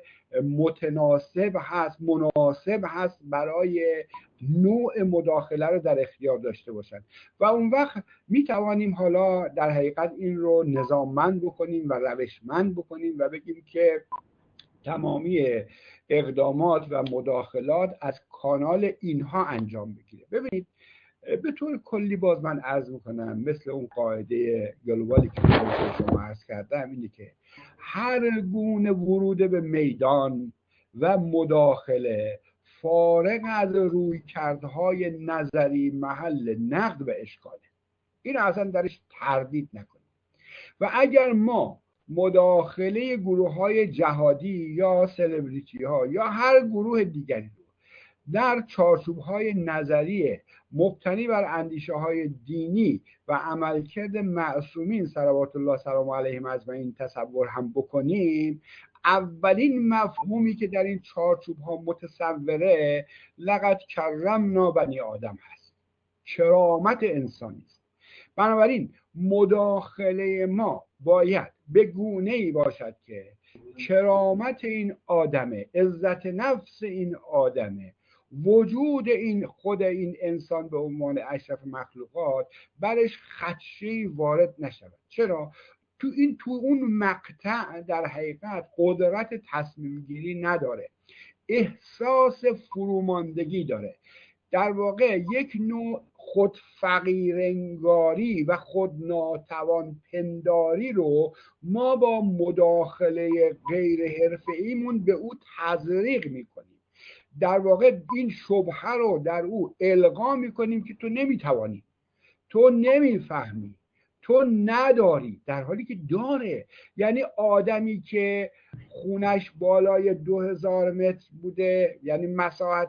متناسب هست مناسب هست برای نوع مداخله رو در اختیار داشته باشند و اون وقت می توانیم حالا در حقیقت این رو نظاممند بکنیم و روشمند بکنیم و بگیم که تمامی اقدامات و مداخلات از کانال اینها انجام بگیره. ببینید به طور کلی باز من عرض میکنم مثل اون قاعده گلوبالی که شما عرض کردم اینه که هر گونه ورود به میدان و مداخله فارغ از رویکردهای نظری محل نقد و اشکاله، این اصلا درش تردید نکنیم. و اگر ما مداخله گروه های جهادی یا سلبریتی ها یا هر گروه دیگری رو در چارچوب‌های نظری مبتنی بر اندیشه‌های دینی و عملکرد معصومین صلوات الله سلام علیهم اجمعین تصور هم بکنیم، اولین مفهومی که در این چارچوب‌ها متصوره لقد کرمنا بنی آدم هست، کرامت انسانی است. بنابراین مداخله ما باید به گونه‌ای باشد که کرامت این آدمه، عزت نفس این آدمه، وجود این خود این انسان به عنوان اشرف مخلوقات برش خدشه‌ای وارد نشود. چرا؟ تو این تو اون مقطع در حقیقت قدرت تصمیم گیری نداره، احساس فروماندگی داره، در واقع یک نوع خود فقیرانگاری و خود ناتوان پنداری رو ما با مداخله غیر حرفه‌ایمون به او تزریق میکنیم. در واقع این شبهه رو در او القا میکنیم که تو نمیتوانی، تو نمیفهمی، تو نداری، در حالی که داره. یعنی آدمی که خونش بالای دو هزار متر بوده، یعنی مساحت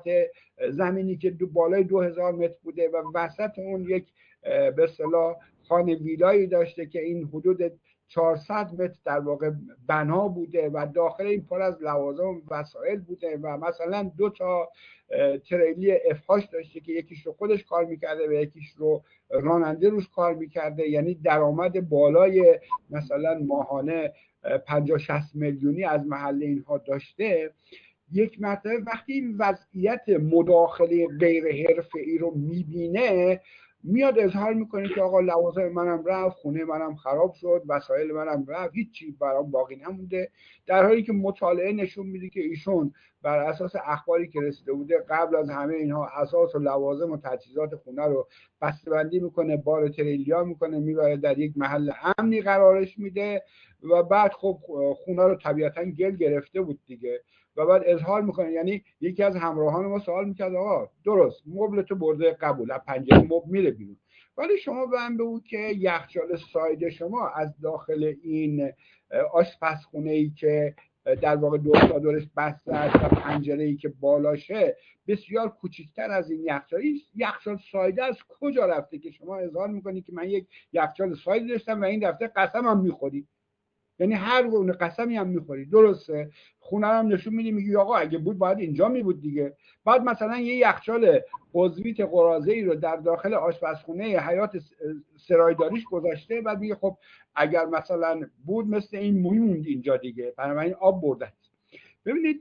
زمینی که دو بالای دو هزار متر بوده و وسط اون یک به اصطلاح خانه ویلایی داشته که این حدود چهارصد متر در واقع بنا بوده و داخل این پر از لوازم و وسایل بوده و مثلا دو تا تریلی افهاش داشته که یکیش رو خودش کار میکرده و یکیش رو راننده روش کار میکرده، یعنی درآمد بالای مثلا ماهانه پنجاه شصت میلیونی از محل اینها داشته. یک مرتبه وقتی این وضعیت مداخله غیر حرفه‌ای رو میبینه، میاد اظهار میکنه که آقا لوازم منم رفت، خونه منم خراب شد، وسایل منم رفت، هیچی برام باقی نمونده. در حالی که مطالعه نشون میده که ایشون بر اساس اخباری که رسیده بوده قبل از همه اینها اساس و لوازم و تجهیزات خونه رو بسته‌بندی میکنه، بار تریلیا میکنه، میبره در یک محل امنی قرارش میده و بعد خب خونه رو طبیعتا گل گرفته بود دیگه. و بعد اظهار میکنه، یعنی یکی از همراهان ما سوال میکرد آقا درست مبل تو برده قبول، از پنجره مبل میره بیرون، ولی شما به من بگو که یخچال ساید شما از داخل این آشپزخونه ای که در واقع دو تا دورش بسته است و پنجره ای که بالاشه بسیار کوچکتر از این یخچال، این یخچال سایده از کجا رفته که شما اظهار میکنی که من یک یخچال سایده داشتم و این دفعه قسمم میخوری؟ یعنی هر گونه قسمی هم میخوری. درسته خونه هم نشون میدی، میگی آقا اگه بود باید اینجا میبود دیگه. بعد مثلا یه یخچال عضویت قراضه‌ای رو در داخل آشپزخونه حیات سرایداریش گذاشته، بعد میگه خب اگر مثلا بود مثل این میموند اینجا دیگه، بنابراین آب برده. ببینید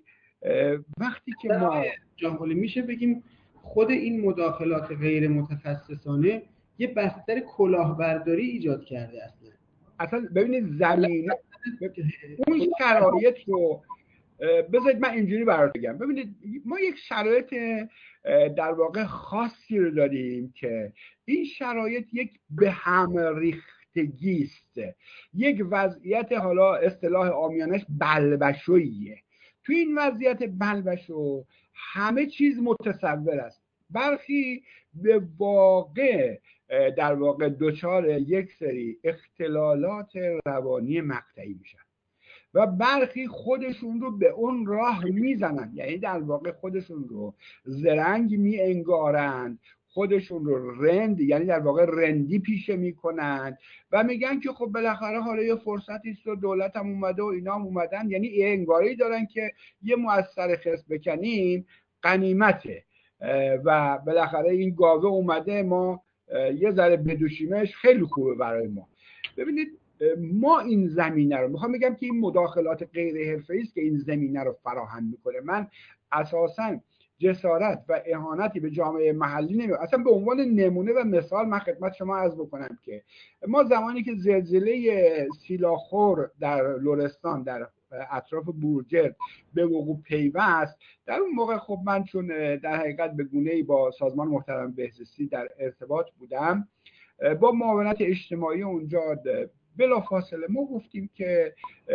وقتی که ما
جان میشه بگیم خود این مداخلات غیر متخصصانه یه بستر کلاهبرداری ایجاد کرده اصلا.
اصلا ببینید زمینه اون شرایط رو بذارید من اینجوری برات بگم. ببینید ما یک شرایط در واقع خاصی رو داریم که این شرایط یک به هم ریختگی است، یک وضعیت حالا اصطلاح عامیانش بلبشوییه. تو این وضعیت بلبشو همه چیز متصور است، برخی به واقع در واقع دچار یک سری اختلالات روانی مقطعی میشن و برخی خودشون رو به اون راه میزنن، یعنی در واقع خودشون رو زرنگ می انگارند، خودشون رو رند، یعنی در واقع رندی پیشه میکنند و میگن که خب بالاخره حالا یه فرصتی است و دولت هم اومده و اینا هم اومدن، یعنی یه انگاری دارن که یه موثر خس بکنیم غنیمته و بالاخره این گاوه اومده ما یه ذره بدوشیمش خیلی خوبه برای ما. ببینید ما این زمینه رو میخوام بگم که این مداخلات غیر حرفه‌ای است که این زمینه رو فراهم میکنه. من اساساً جسارت و اهانتی به جامعه محلی نمی‌کنم. اصلا به عنوان نمونه و مثال من خدمت شما عرض بکنم که ما زمانی که زلزله سیلاخور در لرستان در اطراف بورجرد به وقوع پیوست، در اون موقع خب من چون در حقیقت به گونه‌ای با سازمان محترم بهزیستی در ارتباط بودم، با معاونت اجتماعی اونجا بلافاصله ما گفتیم که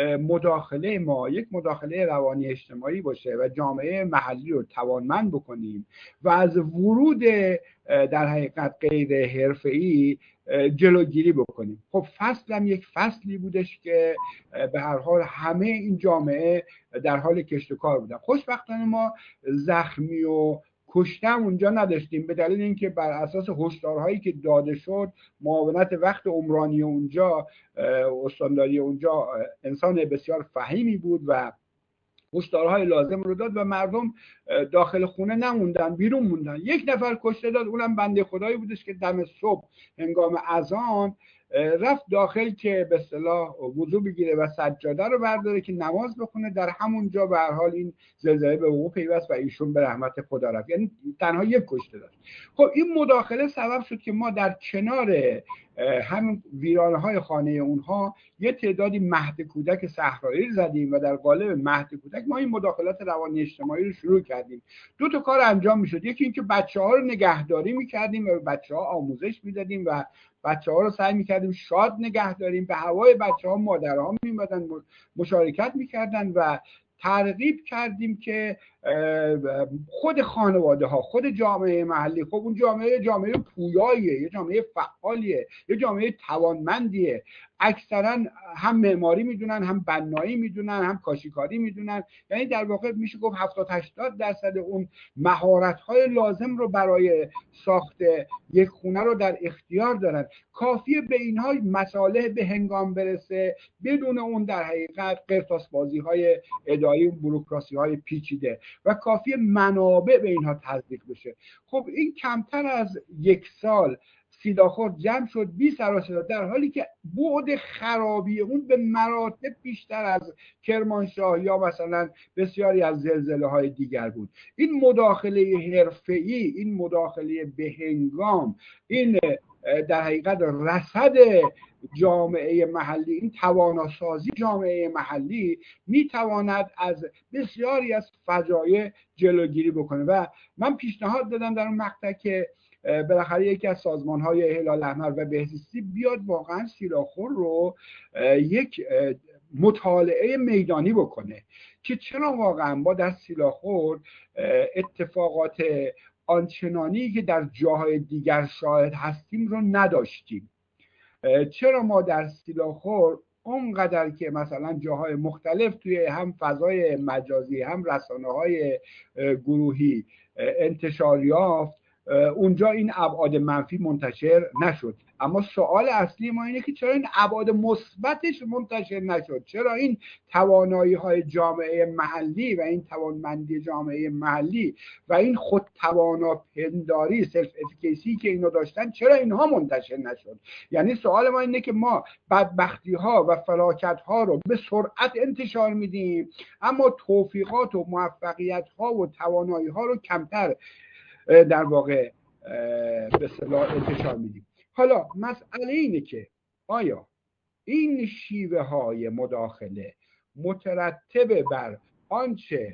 مداخله ما یک مداخله روانی اجتماعی باشه و جامعه محلی رو توانمند بکنیم و از ورود در حقیقت غیر حرفه‌ای جلوگیری بکنیم. خب فصل هم یک فصلی بودش که به هر حال همه این جامعه در حال کشت و کار بودن. خوشبختانه ما زخمی و کشته هم اونجا نداشتیم، به دلیل اینکه بر اساس هشدارهایی که داده شد، معاونت وقت عمرانی اونجا، استانداری اونجا انسان بسیار فهیمی بود و هشدارهای لازم رو داد و مردم داخل خونه نموندن، بیرون موندن. یک نفر کشته داد، اونم بنده خدایی بودش که دم صبح هنگام اذان رفت داخل که به اصطلاح وضو بگیره و سجاده رو برداره که نماز بخونه. در همونجا به هر حال این زلزله به وقوع پیوست و ایشون به رحمت خدا رفت. یعنی تنها یک کشته داشت. خب این مداخله سبب شد که ما در کنار همین ویرانه‌های خانه اونها یه تعدادی مهد کودک صحرایی زدیم و در قالب مهد کودک ما این مداخلات روانی اجتماعی رو شروع کردیم. دو تا کار انجام میشد. یکی اینکه بچه‌ها رو نگهداری می‌کردیم و به بچه‌ها آموزش می‌دادیم و بچه‌ها رو سعی می‌کردیم شاد نگه داریم. به هوای بچه‌ها مادرها می‌اومدن مشارکت می‌کردن و ترغیب کردیم که خود خانواده ها، خود جامعه محلی، خب اون جامعه جامعه پویاییه، یه جامعه فعالیه، یه جامعه توانمندیه، اکثرا هم معماری میدونن، هم بنایی میدونن، هم کاشیکاری میدونن. یعنی در واقع میشه گفت هفتاد هشتاد درصد اون مهارت های لازم رو برای ساخت یک خونه رو در اختیار دارن. کافیه به اینها مصالح به هنگام برسه، بدون اون در حقیقت قرطاس بازی های اداری، بوروکراسی های پیچیده، و کافیه منابع به اینها تزریق بشه. خب این کمتر از یک سال سیلاخورد جمع شد بی سر و صدا، در حالی که بعد خرابی اون به مراتب بیشتر از کرمانشاه یا مثلا بسیاری از زلزله های دیگر بود. این مداخله حرفه‌ای، این مداخله به هنگام، این در حقیقت رصد جامعه محلی، این تواناسازی جامعه محلی میتواند از بسیاری از فجایع جلوگیری بکنه. و من پیشنهاد دادم در اون مقطع که بالاخره یکی از سازمان‌های هلال احمر و بهزیستی بیاد واقعا سیلاخور رو یک مطالعه میدانی بکنه که چرا واقعا ما در سیلاخور اتفاقات آنچنانی که در جاهای دیگر شاهد هستیم رو نداشتیم. چرا ما در سیلاخور اونقدر که مثلا جاهای مختلف توی هم فضای مجازی هم رسانه‌های گروهی انتشار یافت، اونجا این ابعاد منفی منتشر نشد. اما سوال اصلی ما اینه که چرا این ابعاد مثبتش منتشر نشد؟ چرا این توانایی های جامعه محلی و این توانمندی جامعه محلی و این خودتوانا پنداری، سلف افیکیسی که اینا داشتن، چرا اینها منتشر نشد؟ یعنی سوال ما اینه که ما بدبختی ها و فلاکت ها رو به سرعت انتشار میدیم، اما توفیقات و موفقیت ها و توانایی ها رو کمتر در واقع به اصطلاح انتشار میدیم. حالا مسئله اینه که آیا این شیوه های مداخله مترتب بر آنچه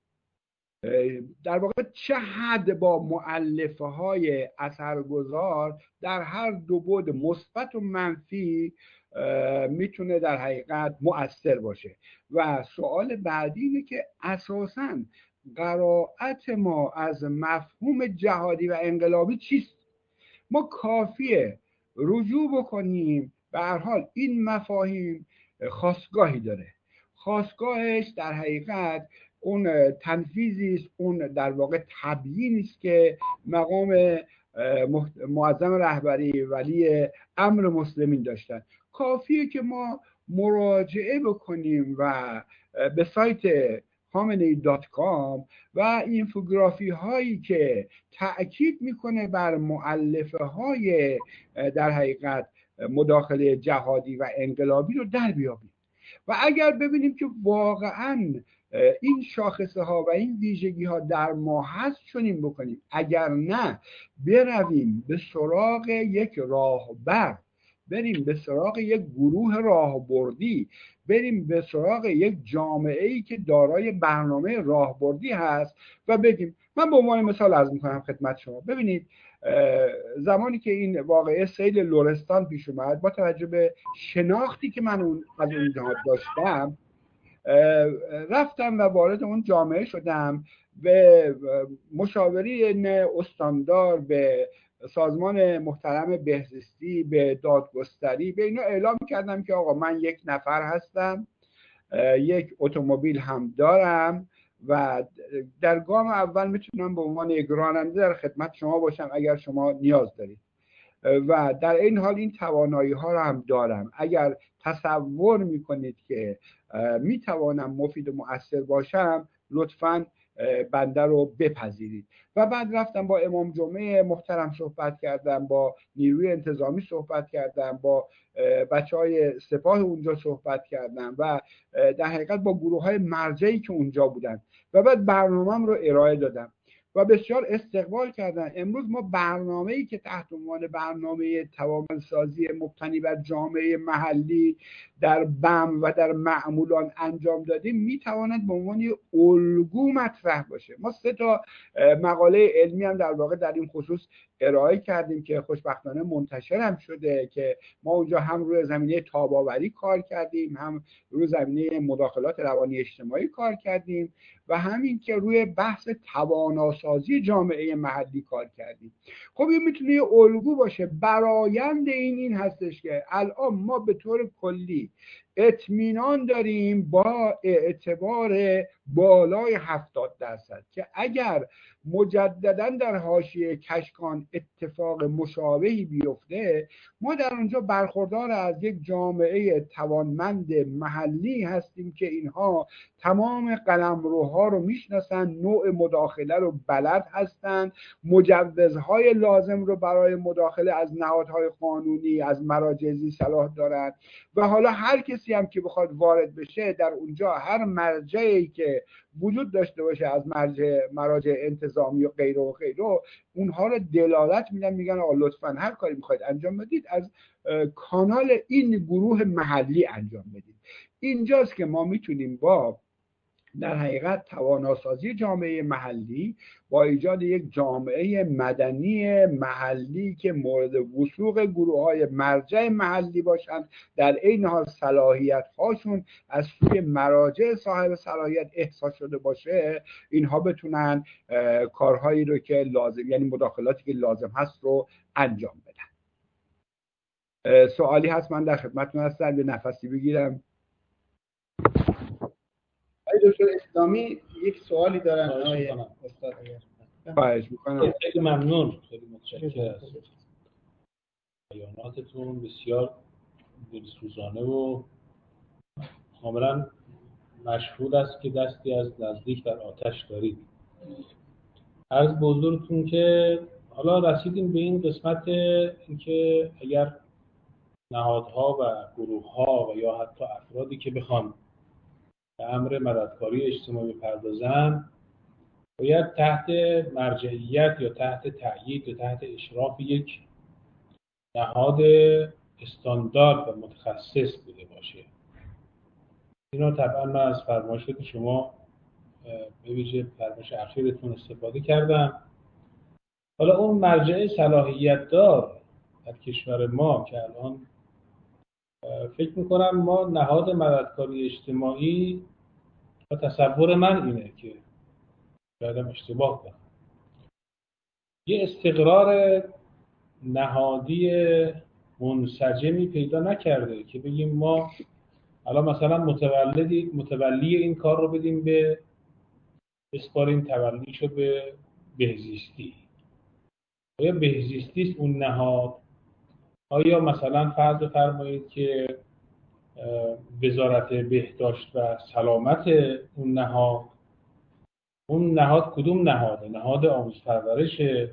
در واقع چه حد با مؤلفه های اثرگذار در هر دو بعد مثبت و منفی میتونه در حقیقت مؤثر باشه؟ و سوال بعدی اینه که اساساً قرائت ما از مفهوم جهادی و انقلابی چیست؟ ما کافیه رجوع بکنیم. به هر حال این مفاهیم خاستگاهی داره. خاستگاهش در حقیقت اون تنفیذی است، اون در واقع تبیینی است که مقام معظم رهبری ولی امر مسلمین داشتن. کافیه که ما مراجعه بکنیم و به سایت خامنه‌ای دات کام و اینفوگرافی هایی که تأکید میکنه بر مؤلفه های در حقیقت مداخله جهادی و انقلابی رو در بیابیم. و اگر ببینیم که واقعا این شاخصه ها و این ویژگی ها در ما هست چنین بکنیم، اگر نه برویم به سراغ یک راهبر، بریم به سراغ یک گروه راهبردی، بریم به سراغ یک جامعه‌ای که دارای برنامه راهبردی هست و بگیم. من به عنوان مثال عرض می‌کنم خدمت شما. ببینید زمانی که این واقعه سیل لرستان پیش اومد، با توجه به شناختی که من اون از اون جهات داشتم، رفتم و وارد اون جامعه شدم، به مشاورین استاندار، به سازمان محترم بهزیستی، به دادگستری، به اینا اعلام کردم که آقا من یک نفر هستم، یک اتومبیل هم دارم و در گام اول میتونم به عنوان یک راننده در خدمت شما باشم اگر شما نیاز دارید و در این حال این توانایی ها رو هم دارم. اگر تصور میکنید که میتوانم مفید و مؤثر باشم لطفاً بنده رو بپذیرید. و بعد رفتم با امام جمعه محترم صحبت کردم، با نیروی انتظامی صحبت کردم، با بچه های سپاه اونجا صحبت کردم و در حقیقت با گروه های مرجعی که اونجا بودن و بعد برنامه‌ام رو ارائه دادم و بسیار استقبال کردن. امروز ما برنامه‌ای که تحت عنوان برنامه توانمندسازی مبتنی بر جامعه محلی در بم و در معمولان انجام دادیم میتواند به عنوان الگو مطرح باشه. ما سه تا مقاله علمی هم در واقع در این خصوص ارائه کردیم که خوشبختانه منتشر هم شده که ما اونجا هم روی زمینه تاب‌آوری کار کردیم، هم روی زمینه مداخلات روانی اجتماعی کار کردیم و همین که روی بحث تواناسازی جامعه محلی کار کردیم. خب این میتونه یه الگو باشه. برآیند این این هستش که الان ما به طور کلی اطمینان داریم با اعتبار بالای هفتاد درصد که اگر مجددا در حاشیه کشکان اتفاق مشابهی بیفته ما در اونجا برخوردار از یک جامعه توانمند محلی هستیم که اینها تمام قلمروها رو میشناسن، نوع مداخله رو بلد هستن، مجوزهای لازم رو برای مداخله از نهادهای قانونی از مراجع ذی صلاح دارن و حالا هر کسی هم که بخواد وارد بشه در اونجا هر مرجعی که وجود داشته باشه از مرجع مراجع انتظامی و غیره و غیره اونها رو دلالت میدن، میگن آقا لطفاً هر کاری میخواید انجام بدید از کانال این گروه محلی انجام بدید. اینجاست که ما میتونیم با در حقیقت تواناسازی جامعه محلی با ایجاد یک جامعه مدنی محلی که مورد وثوق گروه های مرجع محلی باشند، در این حال صلاحیت هاشون از سوی مراجع صاحب صلاحیت احساس شده باشه، اینها بتونن کارهایی رو که لازم یعنی مداخلاتی که لازم هست رو انجام بدن. سوالی هست؟ من در خدمتتون هستم، به نفسی بگیرم.
دکتر اسلامی یک سوالی دارن آقای استاد.
خواهش میکنم.
خیلی ممنون، خیلی متشکرم. بیاناتتون بسیار دلسوزانه و کاملا مشهود است که دستی از نزدیک در آتش دارید. عرض به حضورتون که حالا رسیدیم به این قسمت اینکه اگر نهادها و گروه‌ها و یا حتی افرادی که بخوان به امر مددکاری اجتماعی پردازن باید تحت مرجعیت یا تحت تأیید یا تحت اشراف یک نهاد استاندارد و متخصص بوده باشه. اینا طبعا من از فرمایشات شما به ویژه فرمایش اخیرتون استفاده کردم. حالا اون مرجع صلاحیت دار در کشور ما که الان فکر میکنم ما نهاد مددکاری اجتماعی و تصور من اینه که شایدم اشتباه کنم یه استقرار نهادی منسجمی پیدا نکرده که بگیم ما الان مثلا متولدی متولی این کار رو بدیم به اسپاریم تولیشو به بهزیستی. آیا بهزیستی است اون نهاد؟ آیا مثلا فرض بفرمایید که وزارت بهداشت و سلامت اون نهاد؟ اون نهاد کدوم نهاده؟ نهاد آموزش پرورشه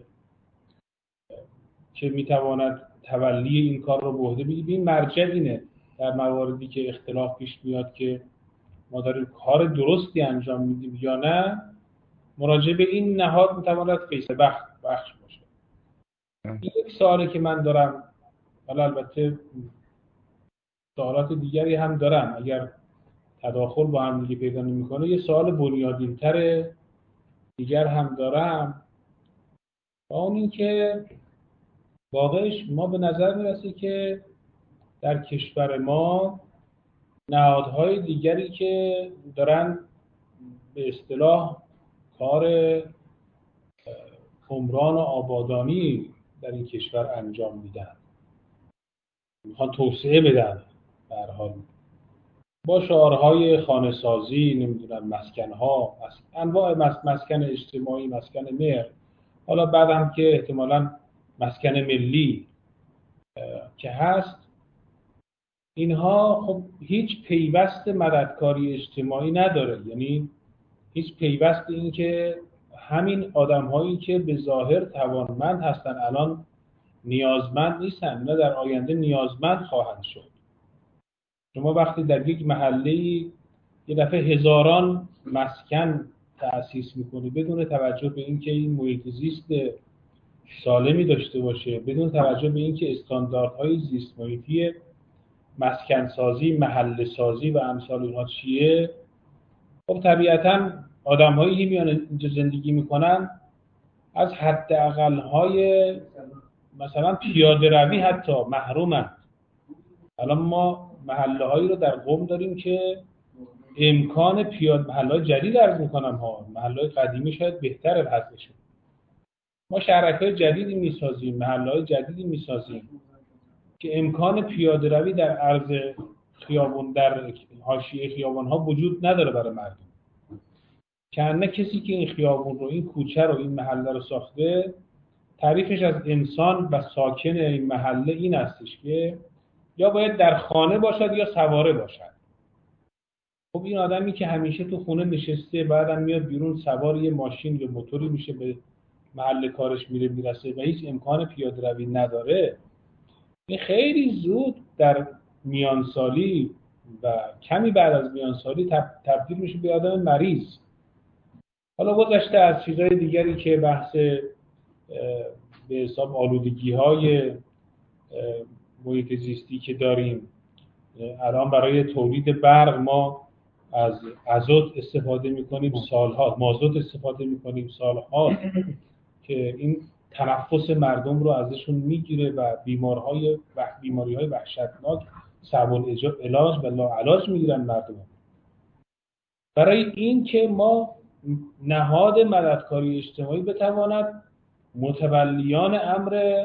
که میتواند تولی این کار رو به عهده بگیره. این مرجع اینه در مواردی که اختلاف پیش میاد که ما داریم کار درستی انجام میدیم یا نه، مراجعه به این نهاد میتواند فیصله بخش بخش باشه. این یک سوالی که من دارم، حالا البته سوالات دیگری هم دارم اگر تداخل با هم دیگه پیدا نمی‌کنه. یه سوال بنیادین‌تر دیگر هم دارم و اون این که واقعش ما به نظر میرسه که در کشور ما نهادهای دیگری که دارن به اصطلاح کار عمران و آبادانی در این کشور انجام میدن، میخوان توسعه بدن، به هر حال با شعارهای خانه سازی، نمیدونم مسکن ها، انواع مس... مسکن اجتماعی، مسکن مهر، حالا بعد هم که احتمالاً مسکن ملی که هست، اینها خب هیچ پیوست مددکاری اجتماعی نداره. یعنی هیچ پیوست این که همین آدم‌هایی که به ظاهر توانمند هستن الان نیازمند نیستن، نه در آینده نیازمند خواهند شد. شما وقتی در یک محله یه دفعه هزاران مسکن تأسیس میکنی بدون توجه به اینکه این محیط زیست سالمی داشته باشه، بدون توجه به اینکه استانداردهای زیست محیطی مسکن سازی، محله سازی و امثال اینها چیه، خب طبیعتاً آدم‌هایی که میان اینجا زندگی میکنن از حداقل‌های مثلا پیاده روی حتی محرومند. الان ما محله‌هایی رو در قم داریم که امکان پیاده، محله‌های جدید عرض میکنم ها، محله‌های قدیمی شاید بهتره وضعشون، ما شهرک‌های جدیدی میسازیم، محله‌های جدیدی میسازیم که امکان پیاده روی در عرض خیابان، در حاشیه خیابان‌ها وجود نداره برای مردم. کنه کسی که این خیابون رو، این کوچه رو، این محله رو ساخته، تعریفش از انسان و ساکن این محله این هستش که یا باید در خانه باشد یا سواره باشد. خب این آدمی که همیشه تو خونه نشسته، بعدم میاد بیرون سوار یه ماشین یا موتوری میشه، به محل کارش میره میرسه و هیچ امکان پیاده روی نداره، این خیلی زود در میانسالی و کمی بعد از میانسالی تبدیل میشه به آدم مریض. حالا گذشته از چیزهای دیگری که بحث به حساب آلودگی‌های محیط زیستی که داریم، الان برای تولید برق ما از ازوت استفاده می‌کنیم سال‌ها، مازوت استفاده می‌کنیم سال‌ها که این تنفس مردم رو ازشون میگیره و بیمارهای و بیماری‌های وحشتناک صعب العلاج و لاعلاج میگیرن مردم. برای این که ما نهاد مددکاری اجتماعی بتواند متولیان امر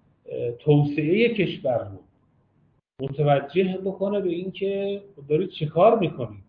توسعه کشور رو متوجه بکنه به این که دارید چه کار میکنید.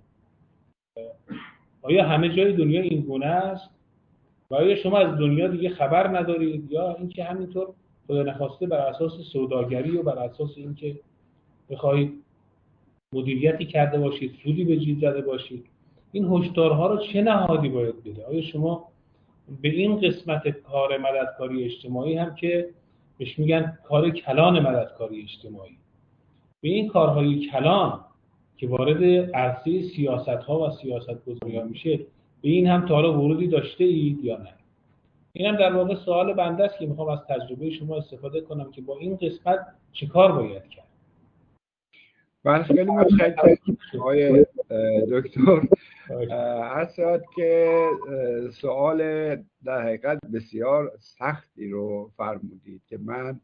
آیا همه جای دنیا این گونه است؟ و آیا شما از دنیا دیگه خبر ندارید؟ یا اینکه همینطور خدا نخواسته بر اساس سوداگری و بر اساس اینکه بخواید مدیریتی کرده باشید، سودی به جیب زده باشید، این هشدارها رو چه نهادی باید بده؟ آیا شما به این قسمت کار مددکاری اجتماعی هم که بهش میگن کار کلان مددکاری اجتماعی، به این کارهای کلان که وارد عرصه سیاست‌ها و سیاست‌گذاری‌ها میشه، به این هم تا حالا ورودی داشته اید یا نه؟ اینم در واقع سوال بنده است که میخوام از تجربه شما استفاده کنم که با این قسمت چه کار باید کرد.
بله خیلی متشکرم آقای دکتر. هست که سوال در حقیقت بسیار سختی رو فرمودید که من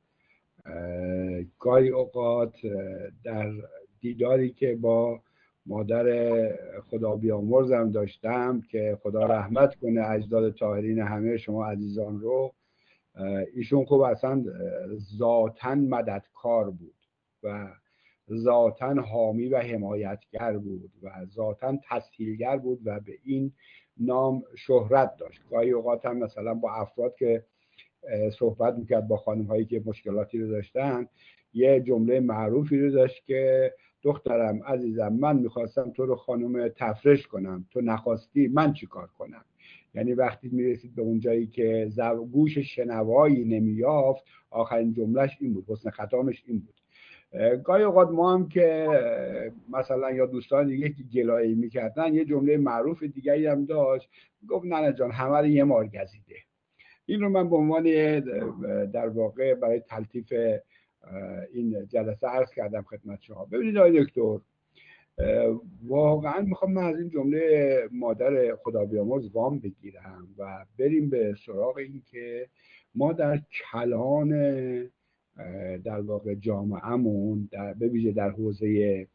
گاهی اوقات در دیداری که با مادر خدا بیامرزم داشتم که خدا رحمت کنه اجداد طاهرین همه شما عزیزان رو، ایشون خب اصلا ذاتاً مددکار بود و ذاتاً حامی و حمایتگر بود و ذاتاً تسهیلگر بود و به این نام شهرت داشت. گاهی اوقات هم مثلا با افراد که صحبت میکرد، با خانم هایی که مشکلاتی رو داشتن، یه جمله معروفی رو داشت که دخترم عزیزم من میخواستم تو رو خانم تفرش کنم، تو نخواستی، من چی کار کنم؟ یعنی وقتی میرسید به اون جایی که گوش شنوایی نمیافت، آخرین جملهش این بود، حسن ختامش این بود. گاهی اوقات ما هم که مثلا یا دوستان دیگه که گلایه میکردن، یه جمله معروف دیگری هم داشت، گفت ننه جان همه رو یه مار گزیده. این رو من به عنوان در واقع برای تلطیف این جلسه عرض کردم خدمت شما. ببینید آقای دکتر، واقعا میخوام من از این جمله مادر خدا بیامرز وام بگیرم و بریم به سراغ این که ما در کلان در واقع جامعهمون در به ویژه در حوزه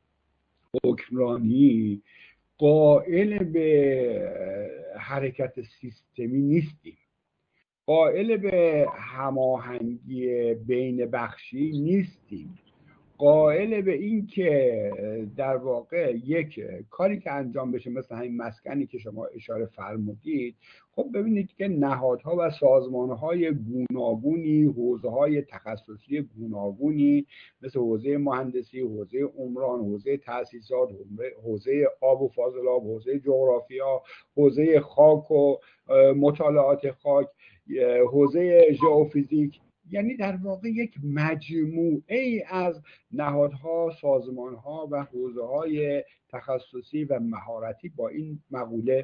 حکمرانی قائل به حرکت سیستمی نیستیم، قائل به هماهنگی بین بخشی نیستیم، قائل به این که در واقع یک کاری که انجام بشه مثل همین مسکنی که شما اشاره فرمودید، خب ببینید که نهادها و سازمانهای گوناگونی، حوزه‌های تخصصی گوناگونی مثل حوزه مهندسی، حوزه عمران، حوزه تأسیسات، حوزه آب و فاضلاب، حوزه جغرافیا، حوزه خاک و مطالعات خاک، حوزه ژئوفیزیک، یعنی در واقع یک مجموعه ای از نهادها، سازمانها و حوزه‌های تخصصی و مهارتی با این مقوله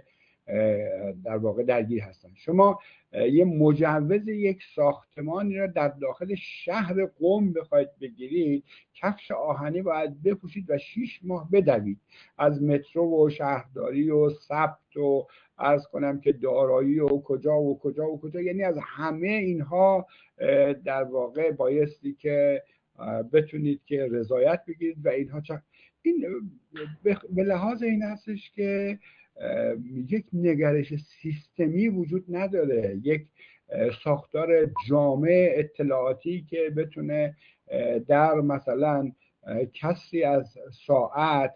در واقع درگیر هستند. شما یه مجوز یک ساختمانی را در داخل شهر قم بخواید بگیرید، کفش آهنی باید بپوشید و شش ماه بدوید از مترو و شهرداری و ثبت و عرض کنم که دارایی و کجا و کجا و کجا، یعنی از همه اینها در واقع بایستی که بتونید که رضایت بگیرید و اینها چه این به لحاظ این هستش که یک نگرش سیستمی وجود نداره، یک ساختار جامع اطلاعاتی که بتونه در مثلا کسری از ساعت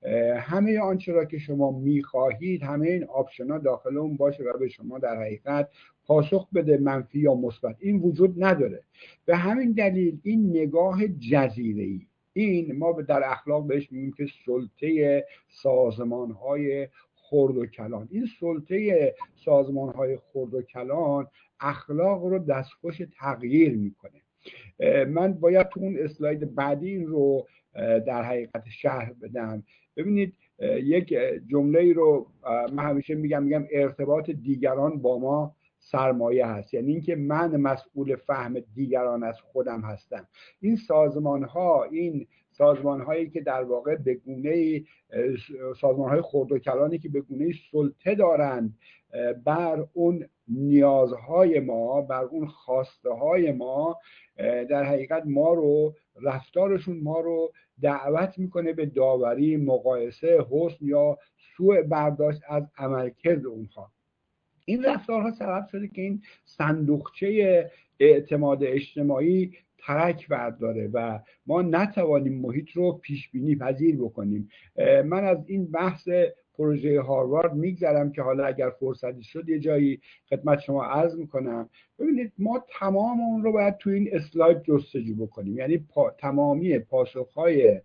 همه آنچه را که شما میخواهید، همه این آپشن‌ها داخل اون باشه و به شما در حقیقت پاسخ بده، منفی یا مثبت. این وجود نداره. به همین دلیل این نگاه جزیره‌ای، این ما در اخلاق بهش میگیم که سلطه سازمان‌های خرد و کلان، این سلطه سازمان‌های خرد و کلان اخلاق رو دستخوش تغییر میکنه. من باید تو اون اسلاید بعدی این رو در حقیقت شرح بدم. ببینید یک جمله رو من همیشه میگم میگم ارتباط دیگران با ما سرمایه هست، یعنی اینکه من مسئول فهم دیگران از خودم هستم. این سازمان ها، این سازمان هایی که در واقع به گونه سازمان های خرد و کلانی که به گونه سلطه دارند بر اون نیازهای ما، بر اون خواسته های ما، در حقیقت ما رو، رفتارشون ما رو دعوت میکنه به داوری، مقایسه، حسن یا سوء برداشت از عملکرد اونها. این رفتارها سبب شده که این صندوقچه اعتماد اجتماعی ترک برداره و ما نتوانیم محیط رو پیش بینی پذیر بکنیم. من از این بحث پروژه هاروارد میگذرم که حالا اگر فرصتی شد یه جایی خدمت شما عرض میکنم. ببینید ما تمام اون رو باید تو این اسلاید جستجو بکنیم، یعنی پا، تمامی پاسخهای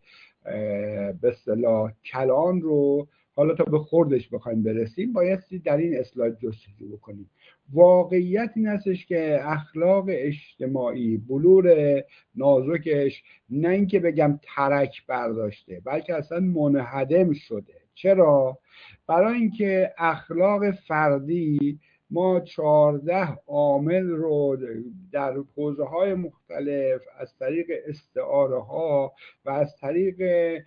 به اصطلاح کلان رو حالا تا به خوردش بخوایم برسیم بایستی در این اسلاید جستجو بکنیم. واقعیت این هستش که اخلاق اجتماعی بلور نازکش نه اینکه بگم ترک برداشته، بلکه اصلا منهدم شده. چرا؟ برای اینکه اخلاق فردی ما چهارده عامل رو در حوزه های مختلف از طریق استعاره ها و از طریق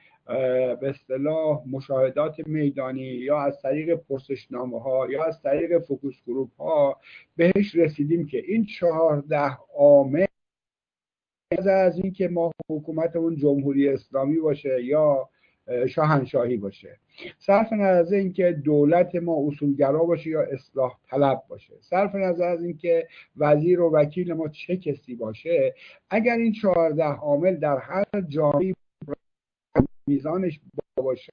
به اصطلاح مشاهدات میدانی یا از طریق پرسشنامه ها یا از طریق فوکوس گروپ ها بهش رسیدیم که این چهارده عامل از این که ما حکومتمون جمهوری اسلامی باشه یا شاهنشاهی باشه، صرف نظر از این که دولت ما اصولگرا باشه یا اصلاح طلب باشه، صرف نظر از این که وزیر و وکیل ما چه کسی باشه، اگر این چهارده عامل در هر جامعه میزانش باشه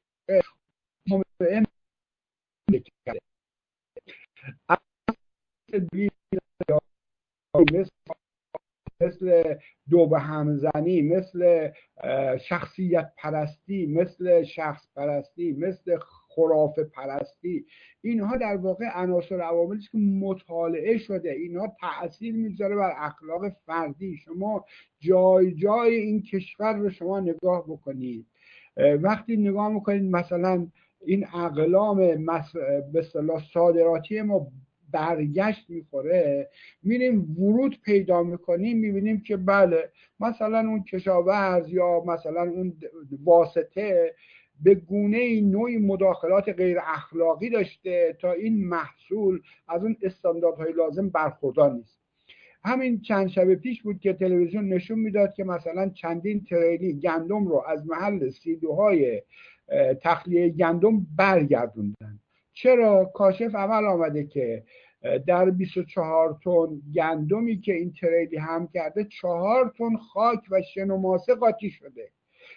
مثل دو به همزنی، مثل شخصیت پرستی، مثل شخص پرستی، مثل خرافه پرستی، اینها در واقع عناصر عواملی است که مطالعه شده، اینها تأثیر میذاره بر اخلاق فردی. شما جای جای این کشور رو شما نگاه بکنید، وقتی نگاه میکنید مثلا این اقلام به اصطلاح صادراتی ما برگشت میخوره، میریم ورود پیدا میکنیم، میبینیم که بله مثلا اون کشاورز یا مثلا اون واسطه به گونه نوعی مداخلات غیر اخلاقی داشته تا این محصول از اون استانداردهای لازم برخوردار نیست. همین چند شب پیش بود که تلویزیون نشون میداد که مثلا چندین تریلی گندم رو از محل سیلوهای تخلیه گندم برگردوندن. چرا؟ کاشف اول آمده که در بیست و چهار تن گندمی که این تریلی هم کرده چهار تن خاک و شن و ماسه قاطی شده.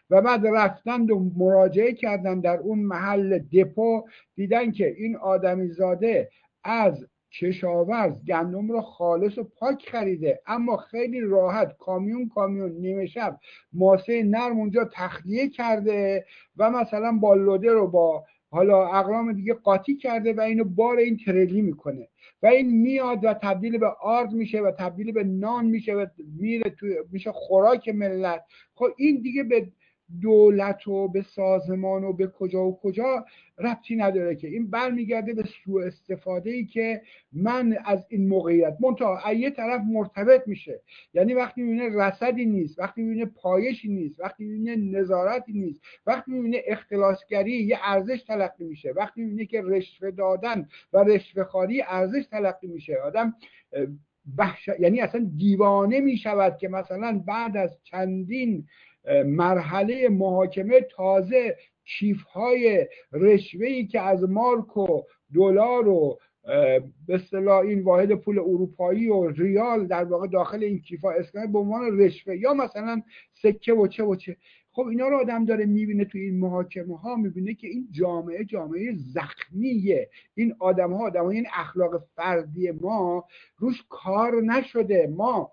و بعد رفتند و مراجعه کردن در اون محل دپو، دیدن که این آدمی زاده از کشاورز گندم رو خالص و پاک خریده، اما خیلی راحت کامیون کامیون نیمه شب ماسه نرم اونجا تخلیه کرده و مثلا با لوده رو با حالا اقلام دیگه قاطی کرده و اینو بار این تریلی میکنه و این میاد و تبدیل به آرد میشه و تبدیل به نان میشه و میره توی میشه خوراک ملت. خب این دیگه به دولت و به سازمان و به کجا و کجا ربطی نداره، که این برمیگرده به سوء استفاده ای که من از این موقعیت منتها از یه طرف مرتبط میشه. یعنی وقتی میبینه رصدی نیست، وقتی میبینه پایشی نیست، وقتی میبینه نظارتی نیست، وقتی میبینه اختلاسگری یه ارزش تلقی میشه، وقتی میبینه که رشوه دادن و رشوه خواری ارزش تلقی میشه، آدم بحش... یعنی اصلا دیوانه میشود که مثلا بعد از چندین مرحله محاکمه تازه کیف‌های رشوه‌ای که از مارک و دلار و به اصطلاح این واحد پول اروپایی و ریال در واقع داخل این کیف‌ها اسکان به عنوان رشوه یا مثلا سکه و چه و چه. خب اینا رو آدم داره میبینه توی این محاکمه ها، میبینه که این جامعه جامعه زخمیه، این آدم ها آدم ها این اخلاق فردی ما روش کار نشده. ما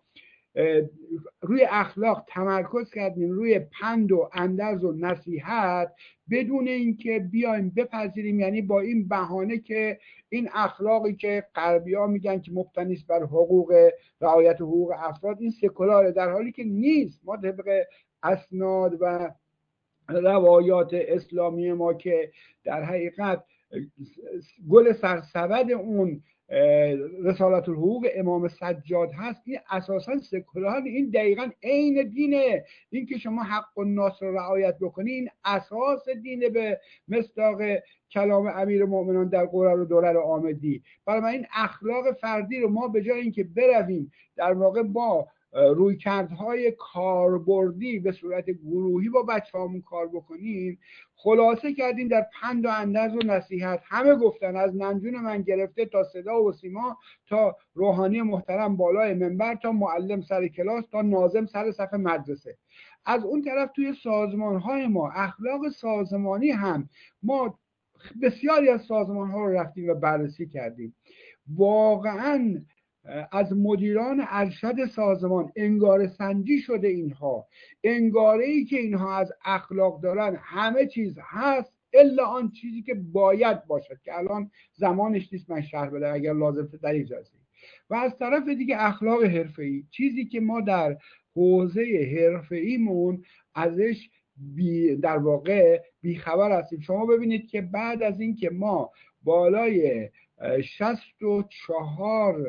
روی اخلاق تمرکز کردیم، روی پند و اندرز و نصیحت، بدون اینکه بیایم بپذیریم، یعنی با این بهانه که این اخلاقی که غربی‌ها میگن که مبتنی است بر حقوق رعایت حقوق افراد این سکولاره، در حالی که نیست. ما طبق اسناد و روایات اسلامی ما که در حقیقت گل سرسبد اون رسالت الحقوق امام سجاد هست، این اساسا سکولار، این دقیقا عین دینه. این که شما حق الناس رو رعایت بکنی این اساس دینه به مصداق کلام امیرالمؤمنین در قرار و درر آمدی. برای من این اخلاق فردی رو ما به جای اینکه برویم در واقع با رویکردهای کاربردی به صورت گروهی با بچه‌هامون کار بکنیم، خلاصه کردیم در پند و اندرز و نصیحت. همه گفتن، از نمجون من گرفته تا صدا و سیما، تا روحانی محترم بالای منبر، تا معلم سر کلاس، تا ناظم سر صف مدرسه. از اون طرف توی سازمان‌های ما اخلاق سازمانی هم ما بسیاری از سازمان‌ها رو رفتیم و بررسی کردیم. واقعاً از مدیران ارشد سازمان انگار سنجی شده، اینها انگاره ای که اینها از اخلاق دارن همه چیز هست الا آن چیزی که باید باشد، که الان زمانش نیست من شرح بدم اگر لازم شد در اجازه. و از طرف دیگه اخلاق حرفه‌ای، چیزی که ما در حوزه حرفه‌ایمون ازش بی در واقع بیخبر هستیم. شما ببینید که بعد از این که ما بالای شصت و چهار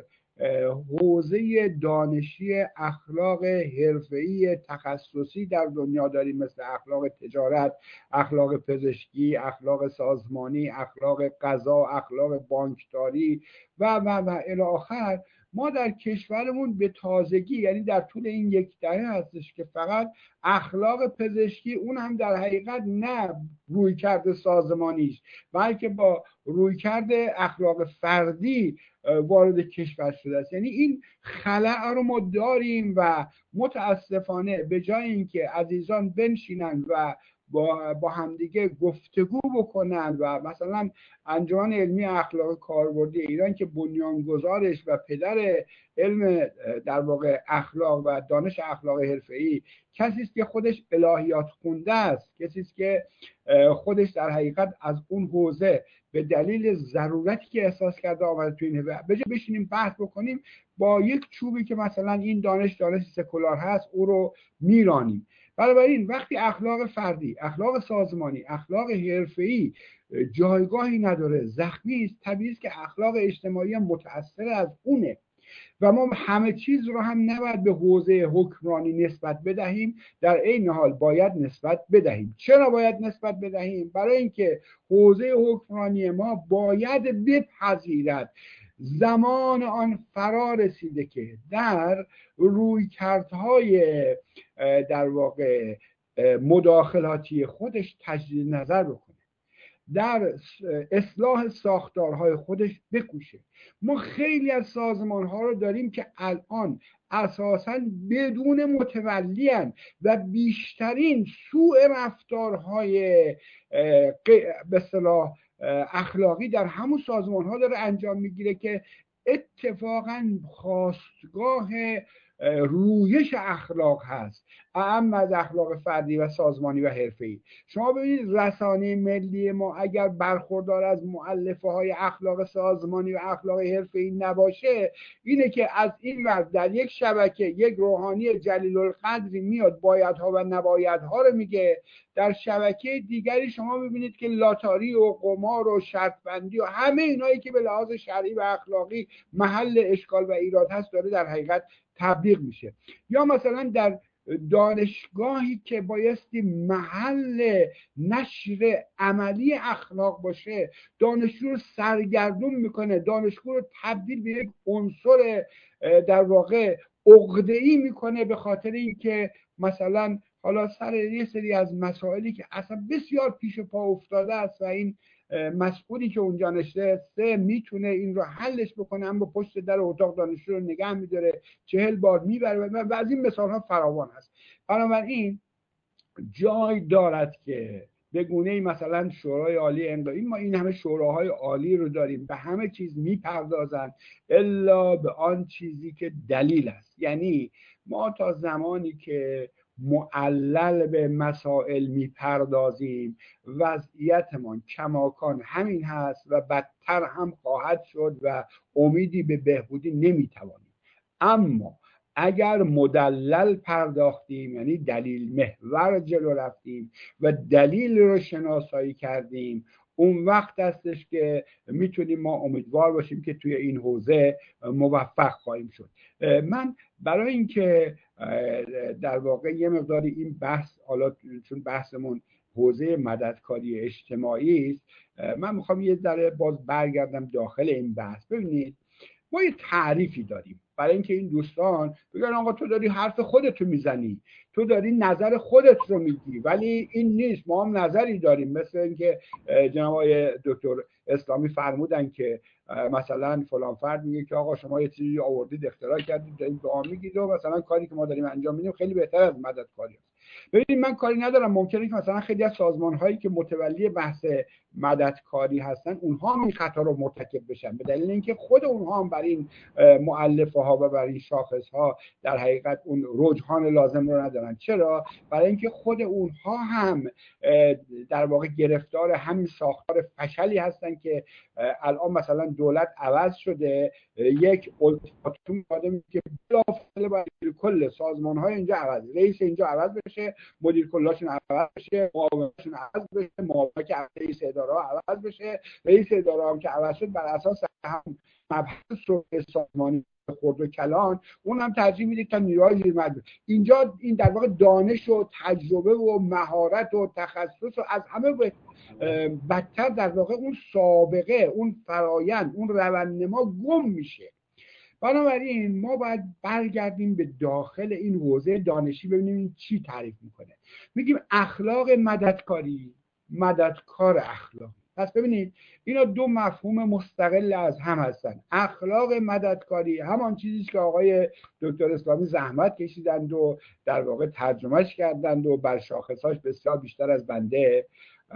حوزه دانشی اخلاق حرفه‌ای تخصصی در دنیا داریم، مثل اخلاق تجارت، اخلاق پزشکی، اخلاق سازمانی، اخلاق قضا، اخلاق بانکداری و و و الی آخر، ما در کشورمون به تازگی، یعنی در طول این یک دهه هستش که فقط اخلاق پزشکی، اون هم در حقیقت نه رویکرد سازمانیش بلکه با رویکرد اخلاق فردی وارد کشور شده است. یعنی این خلأ رو ما داریم و متاسفانه به جای اینکه عزیزان بنشینن و با با همدیگه گفتگو بکنن و مثلا انجمن علمی اخلاق کاربردی ایران که بنیانگذارش و پدر علم در واقع اخلاق و دانش اخلاق حرفه‌ای کسی است که خودش الهیات خونده است، کسی است که خودش در حقیقت از اون حوزه به دلیل ضرورتی که احساس کرده آمده تو این حوزه، به جای بشینیم بحث بکنیم با یک چوبی که مثلا این دانش دانش سکولار هست او رو میرانیم. بنابراین وقتی اخلاق فردی، اخلاق سازمانی، اخلاق حرفه‌ای جایگاهی نداره، زخمی است، طبیعی است که اخلاق اجتماعی هم متأثر از اونه و ما همه چیز رو هم نباید به حوزه حکمرانی نسبت بدهیم، در عین حال باید نسبت بدهیم. چرا باید نسبت بدهیم؟ برای اینکه حوزه حکمرانی ما باید بپذیرد زمان آن فرا رسیده که در رویکردهای در واقع مداخلاتی خودش تجدید نظر بکنه. در اصلاح ساختارهای خودش بکوشه. ما خیلی از سازمانها رو داریم که الان اساساً بدون متولی هستند و بیشترین سوء رفتارهای به اصطلاح اخلاقی در همون سازمانها داره انجام میگیره که اتفاقاً خاستگاه رویش اخلاق هست، اهم از اخلاق فردی و سازمانی و حرفه‌ای. شما ببینید رسانه ملی ما اگر برخوردار از مؤلفه های اخلاق سازمانی و اخلاق حرفه‌ای نباشه، اینه که از این ور در یک شبکه یک روحانی جلیل القدری میاد بایدها و نبایدها رو میگه، در شبکه دیگری شما ببینید که لاتاری و قمار و شرط بندی و همه اینایی که به لحاظ شرعی و اخلاقی محل اشکال و ایراد هست داره در حقیقت تبلیغ میشه. یا مثلا در دانشگاهی که بایستی محل نشر عملی اخلاق باشه، دانشجو رو سرگردون میکنه، دانشجو رو تبدیل به یک عنصر در واقع عقده‌ای میکنه به خاطر اینکه مثلا حالا سر یه سری از مسائلی که اصلا بسیار پیش پا افتاده است و این مسئولی که اونجا نشسته میتونه این رو حلش بکنه، اما پشت در اتاق دانشجو رو نگه میداره، چهل بار میبره و از این مثال ها فراوان هست. بنابراین جای دارد که به گونه‌ای مثلا شورای عالی انقلابی، ما این همه شوراهای عالی رو داریم، به همه چیز میپردازن الا به آن چیزی که دلیل است. یعنی ما تا زمانی که معلل به مسائل میپردازیم وضعیتمان کماکان همین هست و بدتر هم خواهد شد و امیدی به بهبودی نمیتوانیم. اما اگر مدلل پرداختیم، یعنی دلیل محور جلو رفتیم و دلیل رو شناسایی کردیم، اون وقت هستش که میتونیم ما امیدوار باشیم که توی این حوزه موفق خواهیم شد. من برای اینکه در واقع یه مقداری این بحث، حالا چون بحثمون حوزه مددکاری اجتماعی است، من میخوام یه ذره باز برگردم داخل این بحث. ببینید ما یه تعریفی داریم برای اینکه این دوستان بگن آقا تو داری حرف خودتو میزنی، تو داری نظر خودت رو میگی، ولی این نیست، ما هم نظری داریم. مثل اینکه جناب آقای دکتر اسلامی فرمودن که مثلا فلان فرد میگه که آقا شما یه چیزی آوردید اختراع کردید دارید دعا میگید و مثلا کاری که ما داریم انجام میدیم خیلی بهتر از مددکاری است. ببینید من کاری ندارم، ممکنه که مثلا خیلی از سازمان هایی که متولی بحث مددکاری هستن اونها هم این خطا رو مرتکب بشن، به دلیل اینکه خود اونها هم برای این مؤلفه ها و برای این شاخص ها در حقیقت اون رجحان لازم رو ندارن. چرا؟ برای اینکه خود اونها هم در واقع گرفتار همین ساختار فشلی هستن که الان مثلا دولت عوض شده، یک التیماتوم داده که بلافاصله باید کل سازمان های اینجا عوض، رئیس اینجا عوض بشه، مدیر کلاشون عوض بشه، معاونشون عوض بشه، معاون که رئیس اداره ها عوض بشه، رئیس اداره هم که عوض شد بر اساس هم مبحث سازمانی خرد و کلان اون هم ترجیح میده تا نیروهای زیر مجموعه. اینجا این در واقع دانش و تجربه و مهارت و تخصص و از همه بدتر در واقع اون سابقه، اون فرایند، اون روندنما گم میشه. بنابراین ما باید برگردیم به داخل این حوزه دانشی ببینیم این چی تعریف میکنه. میگیم اخلاق مددکاری، مددکار اخلاق. پس ببینید اینا دو مفهوم مستقل از هم هستن. اخلاق مددکاری همان چیزی که آقای دکتر اسلامی زحمت کشیدند و در واقع ترجمهش کردند و بر شاخصاش بسیار بیشتر از بنده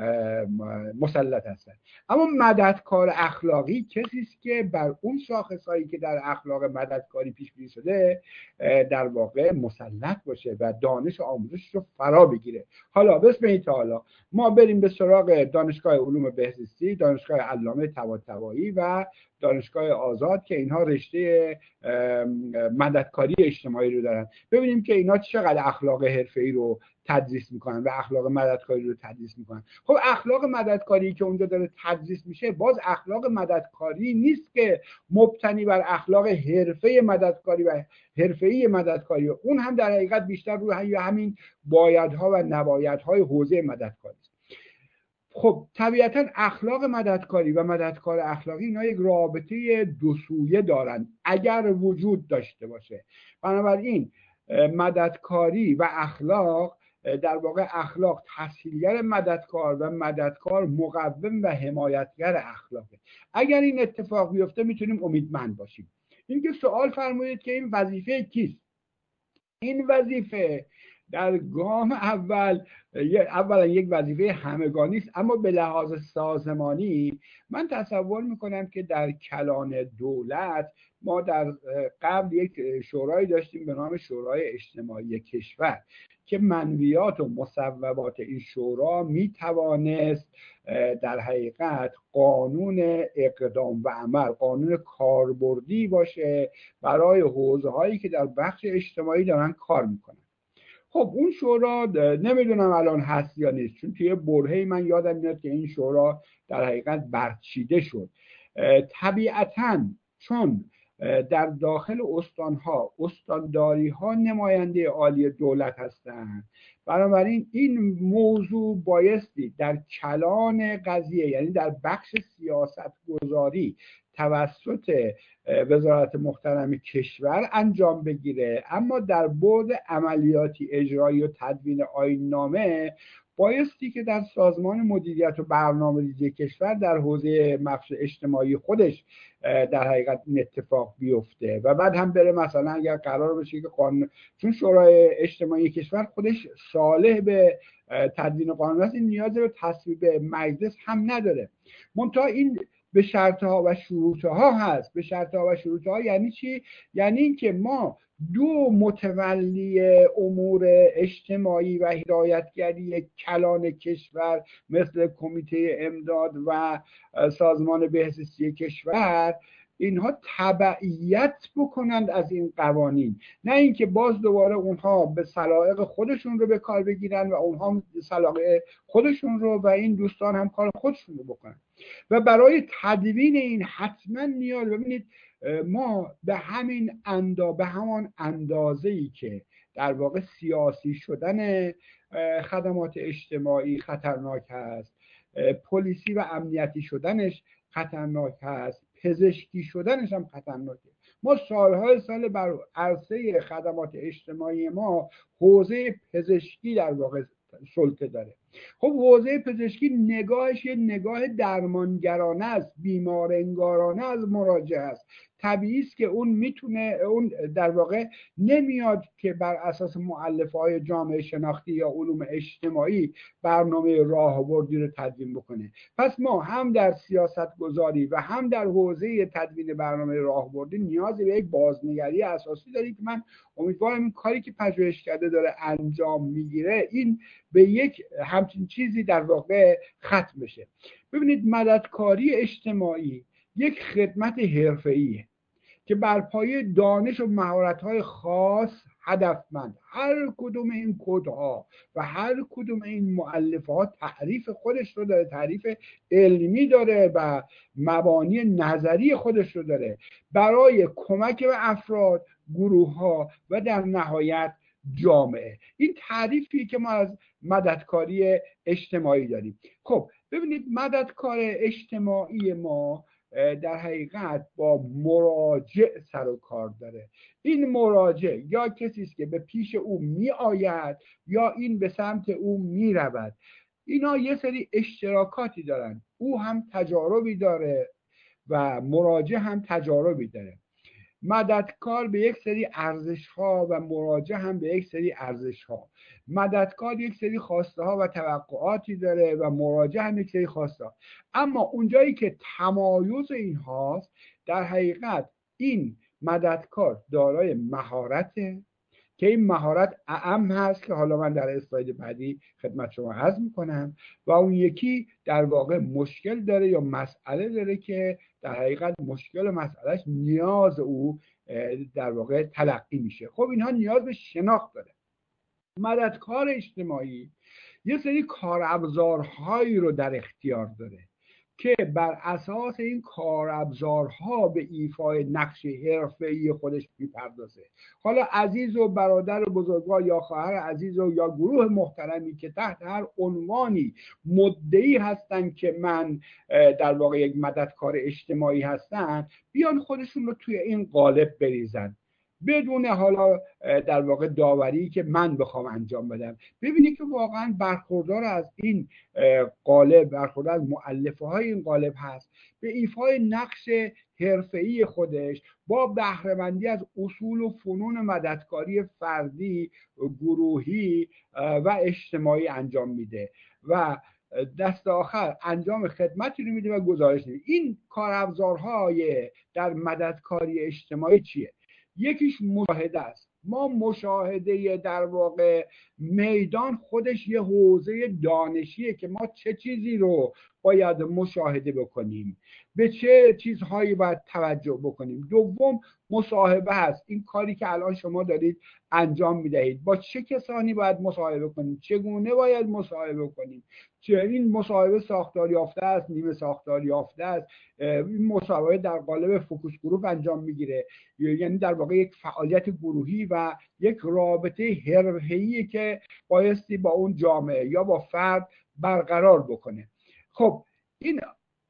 مسلط هستند. اما مددکار اخلاقی کسی است که بر اون شاخصهایی که در اخلاق مددکاری پیش بینی شده در واقع مسلط باشه و دانش و آموزش رو فرا بگیره. حالا بسم حالا ما بریم به سراغ دانشگاه علوم بهزیستی، دانشگاه علامه طباطبایی و دانشگاه آزاد که اینها رشته مددکاری اجتماعی رو دارن. ببینیم که اینا چقدر اخلاق حرفه‌ای رو تدریس میکنن و اخلاق مددکاری رو تدریس میکنن. خب اخلاق مددکاری که اونجا داره تدریس میشه باز اخلاق مددکاری نیست که مبتنی بر اخلاق حرفه مددکاری و حرفه‌ای مددکاری، اون هم در حقیقت بیشتر روی همین بایدها و نبایدهای حوزه مددکاری است. خب طبیعتا اخلاق مددکاری و مددکار اخلاقی اینا یک رابطه دو سویه دارن اگر وجود داشته باشه. بنابراین مددکاری و اخلاق در واقع اخلاق تسهیلگر مددکار و مددکار مقوم و حمایتگر اخلاقه. اگر این اتفاق بیفته میتونیم امیدمند باشیم. اینکه سوال فرمودید که این وظیفه کیست؟ این وظیفه در گام اول اولا یک وظیفه همگانی است، اما به لحاظ سازمانی من تصور میکنم که در کلان دولت ما در قبل یک شورایی داشتیم به نام شورای اجتماعی کشور که منویات و مصوبات این شورا میتوانست در حقیقت قانون اقدام و عمل، قانون کاربردی باشه برای حوزه هایی که در بخش اجتماعی دارن کار میکنن. خب اون شورا نمیدونم الان هست یا نیست، چون توی برهه‌ای من یادم میاد که این شورا در حقیقت برچیده شد. طبیعتاً چون در داخل استانها استانداری ها نماینده عالی دولت هستند، بنابراین این موضوع بایستی در کلان قضیه، یعنی در بخش سیاست گذاری توسط وزارت محترم کشور انجام بگیره، اما در بعد عملیاتی اجرایی و تدوین آیین نامه بایستی که در سازمان مدیریت و برنامه‌ریزی کشور در حوزه بخش اجتماعی خودش در حقیقت این اتفاق بیفته و بعد هم بره مثلا اگر قرار باشه که قانون، چون شورای اجتماعی کشور خودش صالح به تدوین قانون است، این نیاز به تصویب مجلس هم نداره. منتها این به شرطها و شروطها هست. به شرطها و شروطها یعنی چی؟ یعنی اینکه ما دو متولی امور اجتماعی و هدایتگری کلان کشور مثل کمیته امداد و سازمان بهزیستی کشور، اینها تبعیت بکنند از این قوانین، نه اینکه باز دوباره اونها به سلایق خودشون رو به کار بگیرن و اونها سلایق خودشون رو و این دوستان هم کار خودشون رو بکنن. و برای تدوین این حتما نیاز، ببینید ما به همین اندا به همان اندازه‌ای که در واقع سیاسی شدن خدمات اجتماعی خطرناک هست، پلیسی و امنیتی شدنش خطرناک هست، پزشکی شدنش هم خطرناکه. ما سالهای سال بر عرصه خدمات اجتماعی ما حوزه پزشکی در واقع سلطه داره. خب حوزه پزشکی نگاهش یه نگاه درمانگرانه است، بیمارنگارانه از مراجعه است. طبیعی است که اون میتونه، اون در واقع نمیاد که بر اساس مؤلفه‌های جامعه شناختی یا علوم اجتماعی برنامه راهبردی رو تدوین بکنه. پس ما هم در سیاست گذاری و هم در حوزه تدوین برنامه راهبردی نیاز به یک بازنگری اساسی داریم که من امیدوارم این کاری که پژوهشکده داره انجام میگیره این به یک همچین چیزی در واقع ختم بشه. ببینید مددکاری اجتماعی یک خدمت حرفه‌ایه که بر پایه دانش و مهارت‌های خاص هدفمند. هر کدوم این کدها و هر کدوم این مؤلفه‌ها تعریف خودش رو داره، تعریف علمی داره و مبانی نظری خودش رو داره برای کمک به افراد، گروه‌ها و در نهایت جامعه. این تعریفی که ما از مددکاری اجتماعی داریم. خب ببینید مددکار اجتماعی ما در حقیقت با مراجع سر و کار داره. این مراجع یا کسی است که به پیش او می آید یا این به سمت او می رود. اینا یه سری اشتراکاتی دارن. او هم تجاربی داره و مراجع هم تجاربی داره. مددکار به یک سری ارزش ها و مراجع هم به یک سری ارزش ها. مددکار یک سری خواسته ها و توقعاتی داره و مراجع هم یک سری خواسته ها. اما اونجایی که تمایز این هاست، در حقیقت این مددکار دارای مهارته که این مهارت اعم هست که حالا من در اسلاید بعدی خدمت شما عرض میکنم، و اون یکی در واقع مشکل داره یا مسئله داره که در حقیقت مشکل و مسئلهش نیاز او در واقع تلقی میشه. خب اینها نیاز به شناخت داره. مددکار اجتماعی یه سری کارابزارهایی رو در اختیار داره که بر اساس این کارابزارها به ایفای نقش حرفه‌ای خودش میپردازه. حالا عزیز و برادر و بزرگوار یا خواهر عزیز و یا گروه محترمی که تحت هر عنوانی مدعی هستن که من در واقع یک مددکار اجتماعی هستن، بیان خودشون رو توی این قالب بریزن. بدون حالا در واقع داوری که من بخوام انجام بدم. ببینید که واقعا برخوردار از این قالب، برخوردار از مؤلفه های این قالب هست به ایفای نقش حرفه‌ای خودش با بهره‌مندی از اصول و فنون مددکاری فردی، گروهی و اجتماعی انجام میده و دست آخر انجام خدمتی رو میده و گزارش میده. این کارافزارهای در مددکاری اجتماعی چیه؟ یکیش مشاهده است. ما مشاهده در واقع میدان خودش یه حوزه دانشیه که ما چه چیزی رو باید مشاهده بکنیم، به چه چیزهایی باید توجه بکنیم. دوم مصاحبه هست. این کاری که الان شما دارید انجام میدهید، با چه کسانی باید مصاحبه کنیم، چگونه باید مصاحبه کنیم، چه این مصاحبه ساختار یافته است، نیمه ساختار یافته است، این مصاحبه در قالب فوکوس گروپ انجام میگیره، یعنی در واقع یک فعالیت گروهی و یک رابطه حرفه‌ای که بایستی با اون جامعه یا با فرد برقرار بکنه. خب این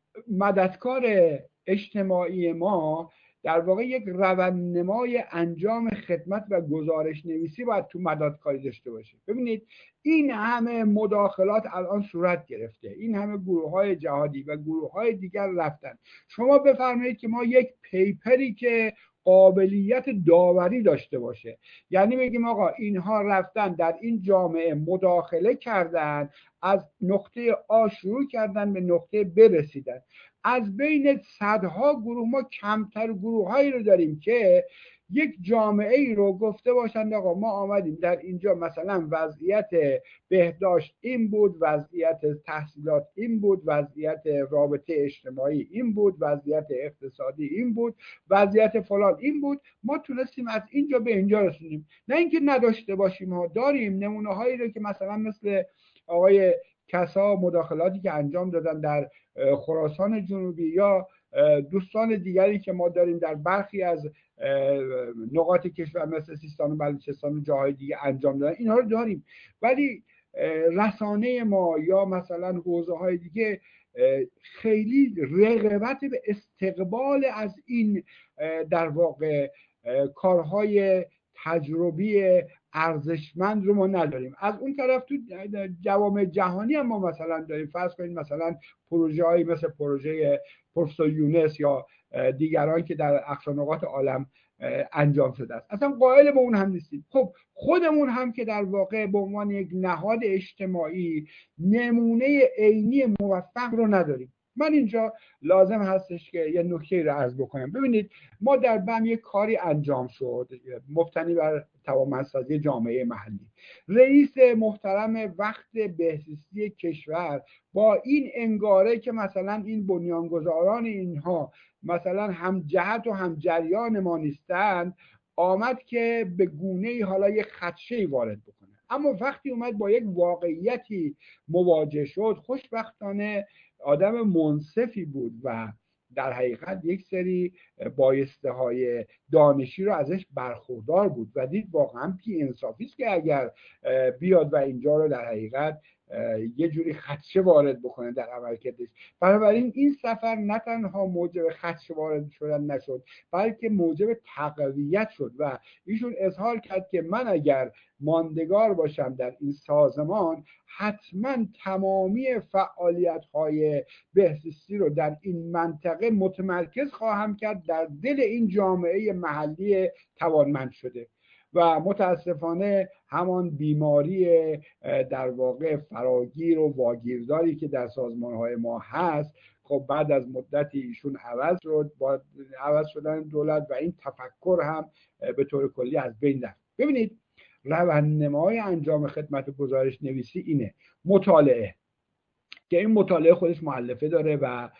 مددکار اجتماعی ما در واقع یک روندنمای انجام خدمت و گزارش نویسی باید تو مددکاری داشته باشه. ببینید این همه مداخلات الان صورت گرفته، این همه گروه های جهادی و گروه های دیگر رفتن. شما بفرمایید که ما یک پیپری که قابلیت داوری داشته باشه، یعنی بگیم آقا اینها رفتن در این جامعه مداخله کردن، از نقطه آ شروع کردن به نقطه ب رسیدن، از بین صدها گروه ما کمتر گروه هایی رو داریم که یک جامعه ای رو گفته باشند آقا ما آمدیم در اینجا مثلا وضعیت بهداشت این بود، وضعیت تحصیلات این بود، وضعیت رابطه اجتماعی این بود، وضعیت اقتصادی این بود، وضعیت فلان این بود، ما تونستیم از اینجا به اینجا رسیدیم. نه اینکه نداشته باشیم، ها داریم نمونه هایی رو که مثلا مثل آقای کسا مداخلاتی که انجام دادن در خراسان جنوبی یا دوستان دیگری که ما داریم در برخی از نقاط کشور مثل سیستان و بلوچستان و جاهای دیگه انجام دادن، اینها رو داریم. ولی رسانه ما یا مثلا حوزه های دیگه خیلی رغبت به استقبال از این در واقع کارهای تجربی ارزشمند رو ما نداریم. از اون طرف تو جوامع جهانی هم ما مثلا داریم، فرض کنید مثلا پروژه هایی مثل پروژه پروفسور یونس یا دیگران که در اقصا نقاط عالم انجام شده است، اصلا قائل به اون هم نیستیم. خب خودمون هم که در واقع به عنوان یک نهاد اجتماعی نمونه عینی موفق رو نداریم. من اینجا لازم هستش که یه نکته رو عرض بکنم. ببینید ما در بم یک کاری انجام شد مبتنی بر توانمندسازی جامعه محلی. رئیس محترم وقت بهزیستی کشور با این انگاره که مثلا این بنیانگذاران اینها مثلا هم جهت و هم جریان ما نیستند، آمد که به گونه‌ای حالا یک خدشه‌ای وارد بکنه. اما وقتی اومد با یک واقعیتی مواجه شد، خوشبختانه آدم منصفی بود و در حقیقت یک سری بایسته های دانشی رو ازش برخوردار بود و دید واقعا بی انصافی است که اگر بیاد و اینجا رو در حقیقت یه جوری خدشه وارد بکنه در عملکردش. بنابراین این سفر نه تنها موجب خدشه وارد شدن نشد، بلکه موجب تقویت شد و ایشون اظهار کرد که من اگر ماندگار باشم در این سازمان حتما تمامی فعالیت‌های بهزیستی رو در این منطقه متمرکز خواهم کرد در دل این جامعه محلی توانمند شده. و متاسفانه همان بیماری در واقع فراگیر و واگیرداری که در سازمان‌های ما هست، خب بعد از مدتی ایشون عوض شد، با عوض شدن دولت و این تفکر هم به طور کلی از بین رفت. ببینید روندنمای انجام خدمت گزارش نویسی اینه: مطالعه، که این مطالعه خودش مؤلفه داره و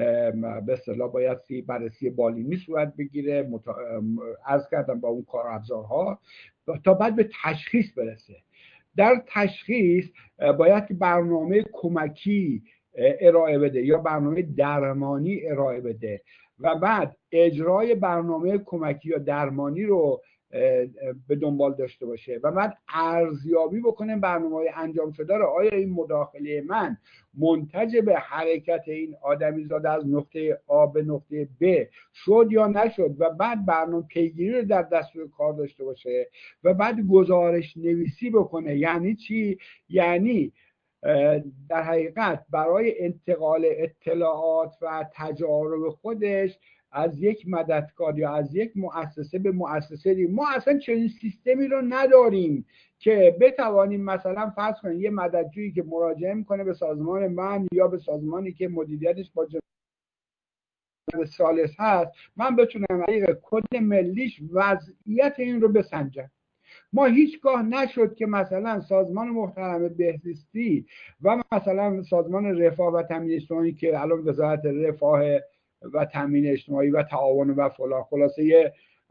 به اصطلاح باید بررسی بالینی صورت بگیره، متا... عرض کردم با اون کارافزارها، تا بعد به تشخیص برسه. در تشخیص باید که برنامه کمکی ارائه بده یا برنامه درمانی ارائه بده و بعد اجرای برنامه کمکی یا درمانی رو به دنبال داشته باشه و بعد ارزیابی بکنه برنامه‌های انجام شده رو. آیا این مداخله من منتج به حرکت این آدمی زاده از نقطه آ به نقطه ب شد یا نشد و بعد برنامه پیگیری رو در دستور کار داشته باشه و بعد گزارش نویسی بکنه. یعنی چی؟ یعنی در حقیقت برای انتقال اطلاعات و تجارب خودش از یک مددکار یا از یک مؤسسه به مؤسسه دیم. ما اصلا چنین سیستمی رو نداریم که بتوانیم مثلا فرض کنیم یه مددجویی که مراجعه میکنه به سازمان من یا به سازمانی که مدیریتش با جناب ثالث هست، من بتونم طریق کد ملیش وضعیت این رو بسنجم. ما هیچگاه نشد که مثلا سازمان محترم بهزیستی و مثلا سازمان رفاه و تامین اجتماعی که الان وزارت رفاه و تامین اجتماعی و تعاون و فلان، خلاصه یه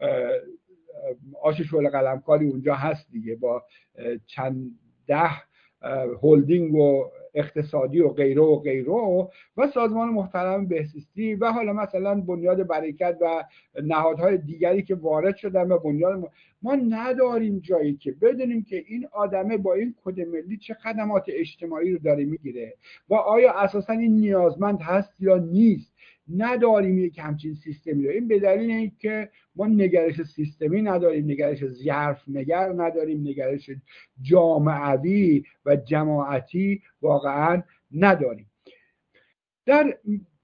آش شعله قلمکاری اونجا هست دیگه با چند ده هلدینگ و اقتصادی و غیره و غیره و سازمان محترم بهزیستی و حالا مثلا بنیاد برکت و نهادهای دیگری که وارد شدن و بنیاد ما نداریم جایی که بدونیم که این آدمه با این کد ملی چه خدمات اجتماعی رو داره میگیره و آیا اساسا این نیازمند هست یا نیست. نداریم یک همچین سیستمی رو. این به دلیل اینکه ما نگرش سیستمی نداریم، نگرش ظرف نگر نداریم، نگرش جامعوی و جماعتی واقعا نداریم. در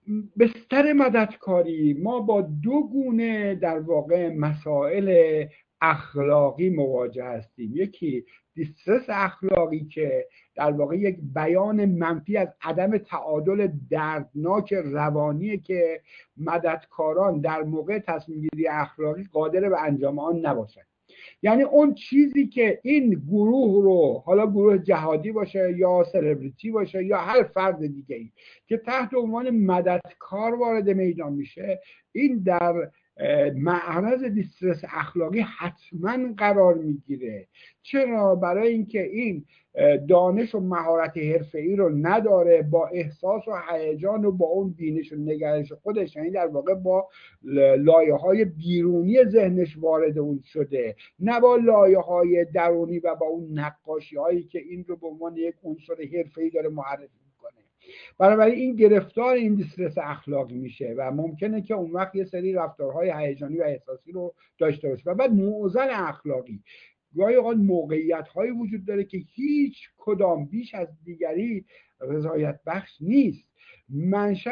بستر مددکاری ما با دو گونه در واقع مسائل اخلاقی مواجه هستیم. یکی دیسترس اخلاقی که در واقع یک بیان منفی از عدم تعادل دردناک روانی که مددکاران در موقع تصمیم گیری اخلاقی قادر به انجام آن نباشند. یعنی اون چیزی که این گروه رو، حالا گروه جهادی باشه یا سلبریتی باشه یا هر فرد دیگه‌ای که تحت عنوان مددکار وارد میدان میشه، این در معرض دیسترس اخلاقی حتما قرار میگیره. چرا؟ برای اینکه این دانش و مهارت حرفه‌ای رو نداره، با احساس و هیجان و با اون بینش و نگرش خودش، یعنی در واقع با لایه‌های بیرونی ذهنش وارد اون شده، نه با لایه‌های درونی و با اون نقاشی‌هایی که این رو به عنوان یک عنصر حرفه‌ای داره معرفی میکنه. بنابراین این گرفتار این دیسترس اخلاقی میشه و ممکنه که اون وقت یه سری رفتارهای هیجانی و احساسی رو داشته باشه. و بعد موزل اخلاقی، گاهی اوقات موقعیت هایی وجود داره که هیچ کدام بیش از دیگری رضایت بخش نیست. منشأ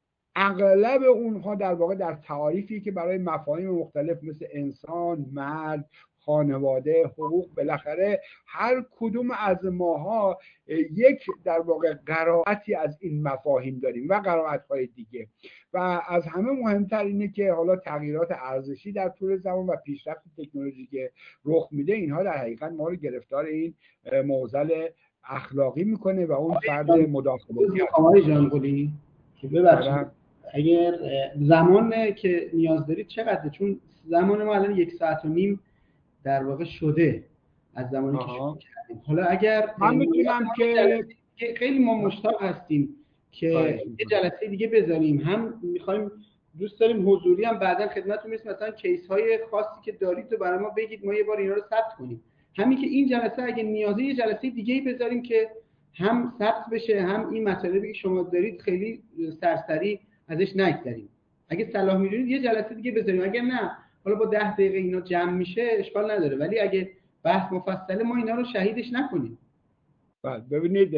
اغلب اونها در واقع در تعاریفی که برای مفاهیم مختلف مثل انسان، مرد، خانواده، حقوق، بالاخره هر کدوم از ماها یک در واقع قرائتی از این مفاهیم داریم و قرائت‌های دیگه. و از همه مهمتر اینه که حالا تغییرات ارزشی در طول زمان و پیشرفت تکنولوژی که رخ میده، اینها در حقیقت ما رو گرفتار این معضل اخلاقی میکنه و اون فرد مداخله
آقای جانقلی که ببخشید اگر زمان که نیاز دارید چقدره؟ چون زمان ما الان یک ساعت و نیم در واقع شده از زمانی که شروع کردیم. حالا اگر
من میتونم که
خیلی ما مشتاق هستیم که یه جلسه دیگه بذاریم، هم میخوایم دوست داریم حضوری هم بعدا خدمتتون میرسیم، مثلا کیس های خاصی که دارید رو برای ما بگید، ما یه بار اینا رو ثبت کنیم. همین که این جلسه اگه نیازه یه جلسه دیگه‌ای بذاریم که هم ثبت بشه، هم این مطالبی که شما دارید خیلی سرسری ازش نگذریم. اگه صلاح میدونید یه جلسه دیگه بذاریم، اگه نه حالا با ده دقیقه اینا جمع میشه اشکال نداره، ولی اگه بحث مفصله ما اینا رو شهیدش نکنیم.
ببینید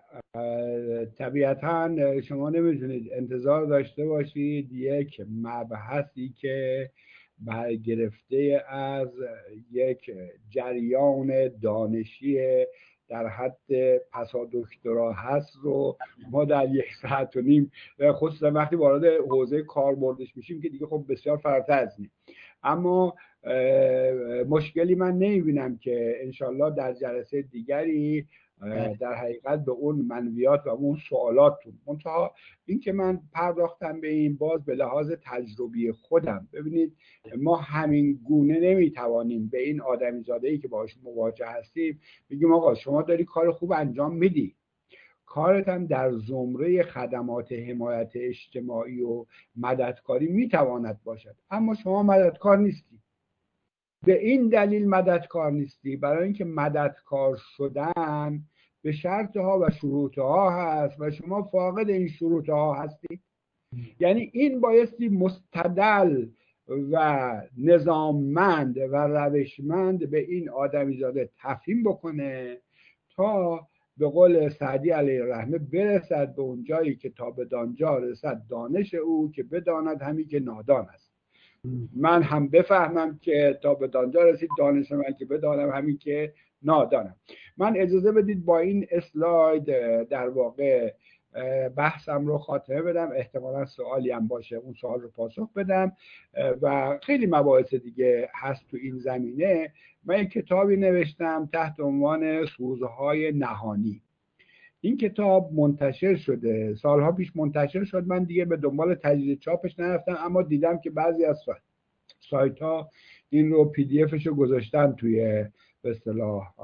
طبیعتاً شما نمیتونید انتظار داشته باشید یک مبحثی که برگرفته از یک جریان دانشی در حد پسا دکترا هست رو ما در یک ساعت و نیم، خصوصا وقتی وارد حوزه کاربردش میشیم که دیگه خب بسیار فراتر از این. اما مشکلی من نمیبینم که انشالله در جلسه دیگری در حقیقت به اون منویات و اون سوالاتون، منتها این که من پرداختم به این باز به لحاظ تجربی خودم. ببینید ما همین گونه نمیتوانیم به این آدمی زاده‌ای که باهاش مواجه هستیم بگیم آقا شما داری کار خوب انجام میدی، کارت هم در زمره خدمات حمایت اجتماعی و مددکاری میتواند باشد، اما شما مددکار نیستی. به این دلیل مددکار نیستی، برای اینکه مددکار شدن به شرط ها و شروط ها هست و شما فاقد این شروط ها هستید. یعنی این بایستی مستدل و نظاممند و روشمند به این آدمیزاده تفهیم بکنه تا به قول سعدی علیه الرحمه برسد به اون جایی که تا به دانجا رسد دانش او که بداند همی که نادان است. من هم بفهمم که تا به دانجا رسید دانش من که بدانم همین که نادانم. من اجازه بدید با این اسلاید در واقع بحثم رو خاتمه بدم. احتمالا سوالی هم باشه اون سوال رو پاسخ بدم و خیلی مباحث دیگه هست تو این زمینه. من یک کتابی نوشتم تحت عنوان سوزهای نهانی. این کتاب منتشر شده، سالها پیش منتشر شد، من دیگه به دنبال تجدید چاپش نرفتم، اما دیدم که بعضی از سایت ها این رو پی دی افش رو گذاشتن توی به اصطلاح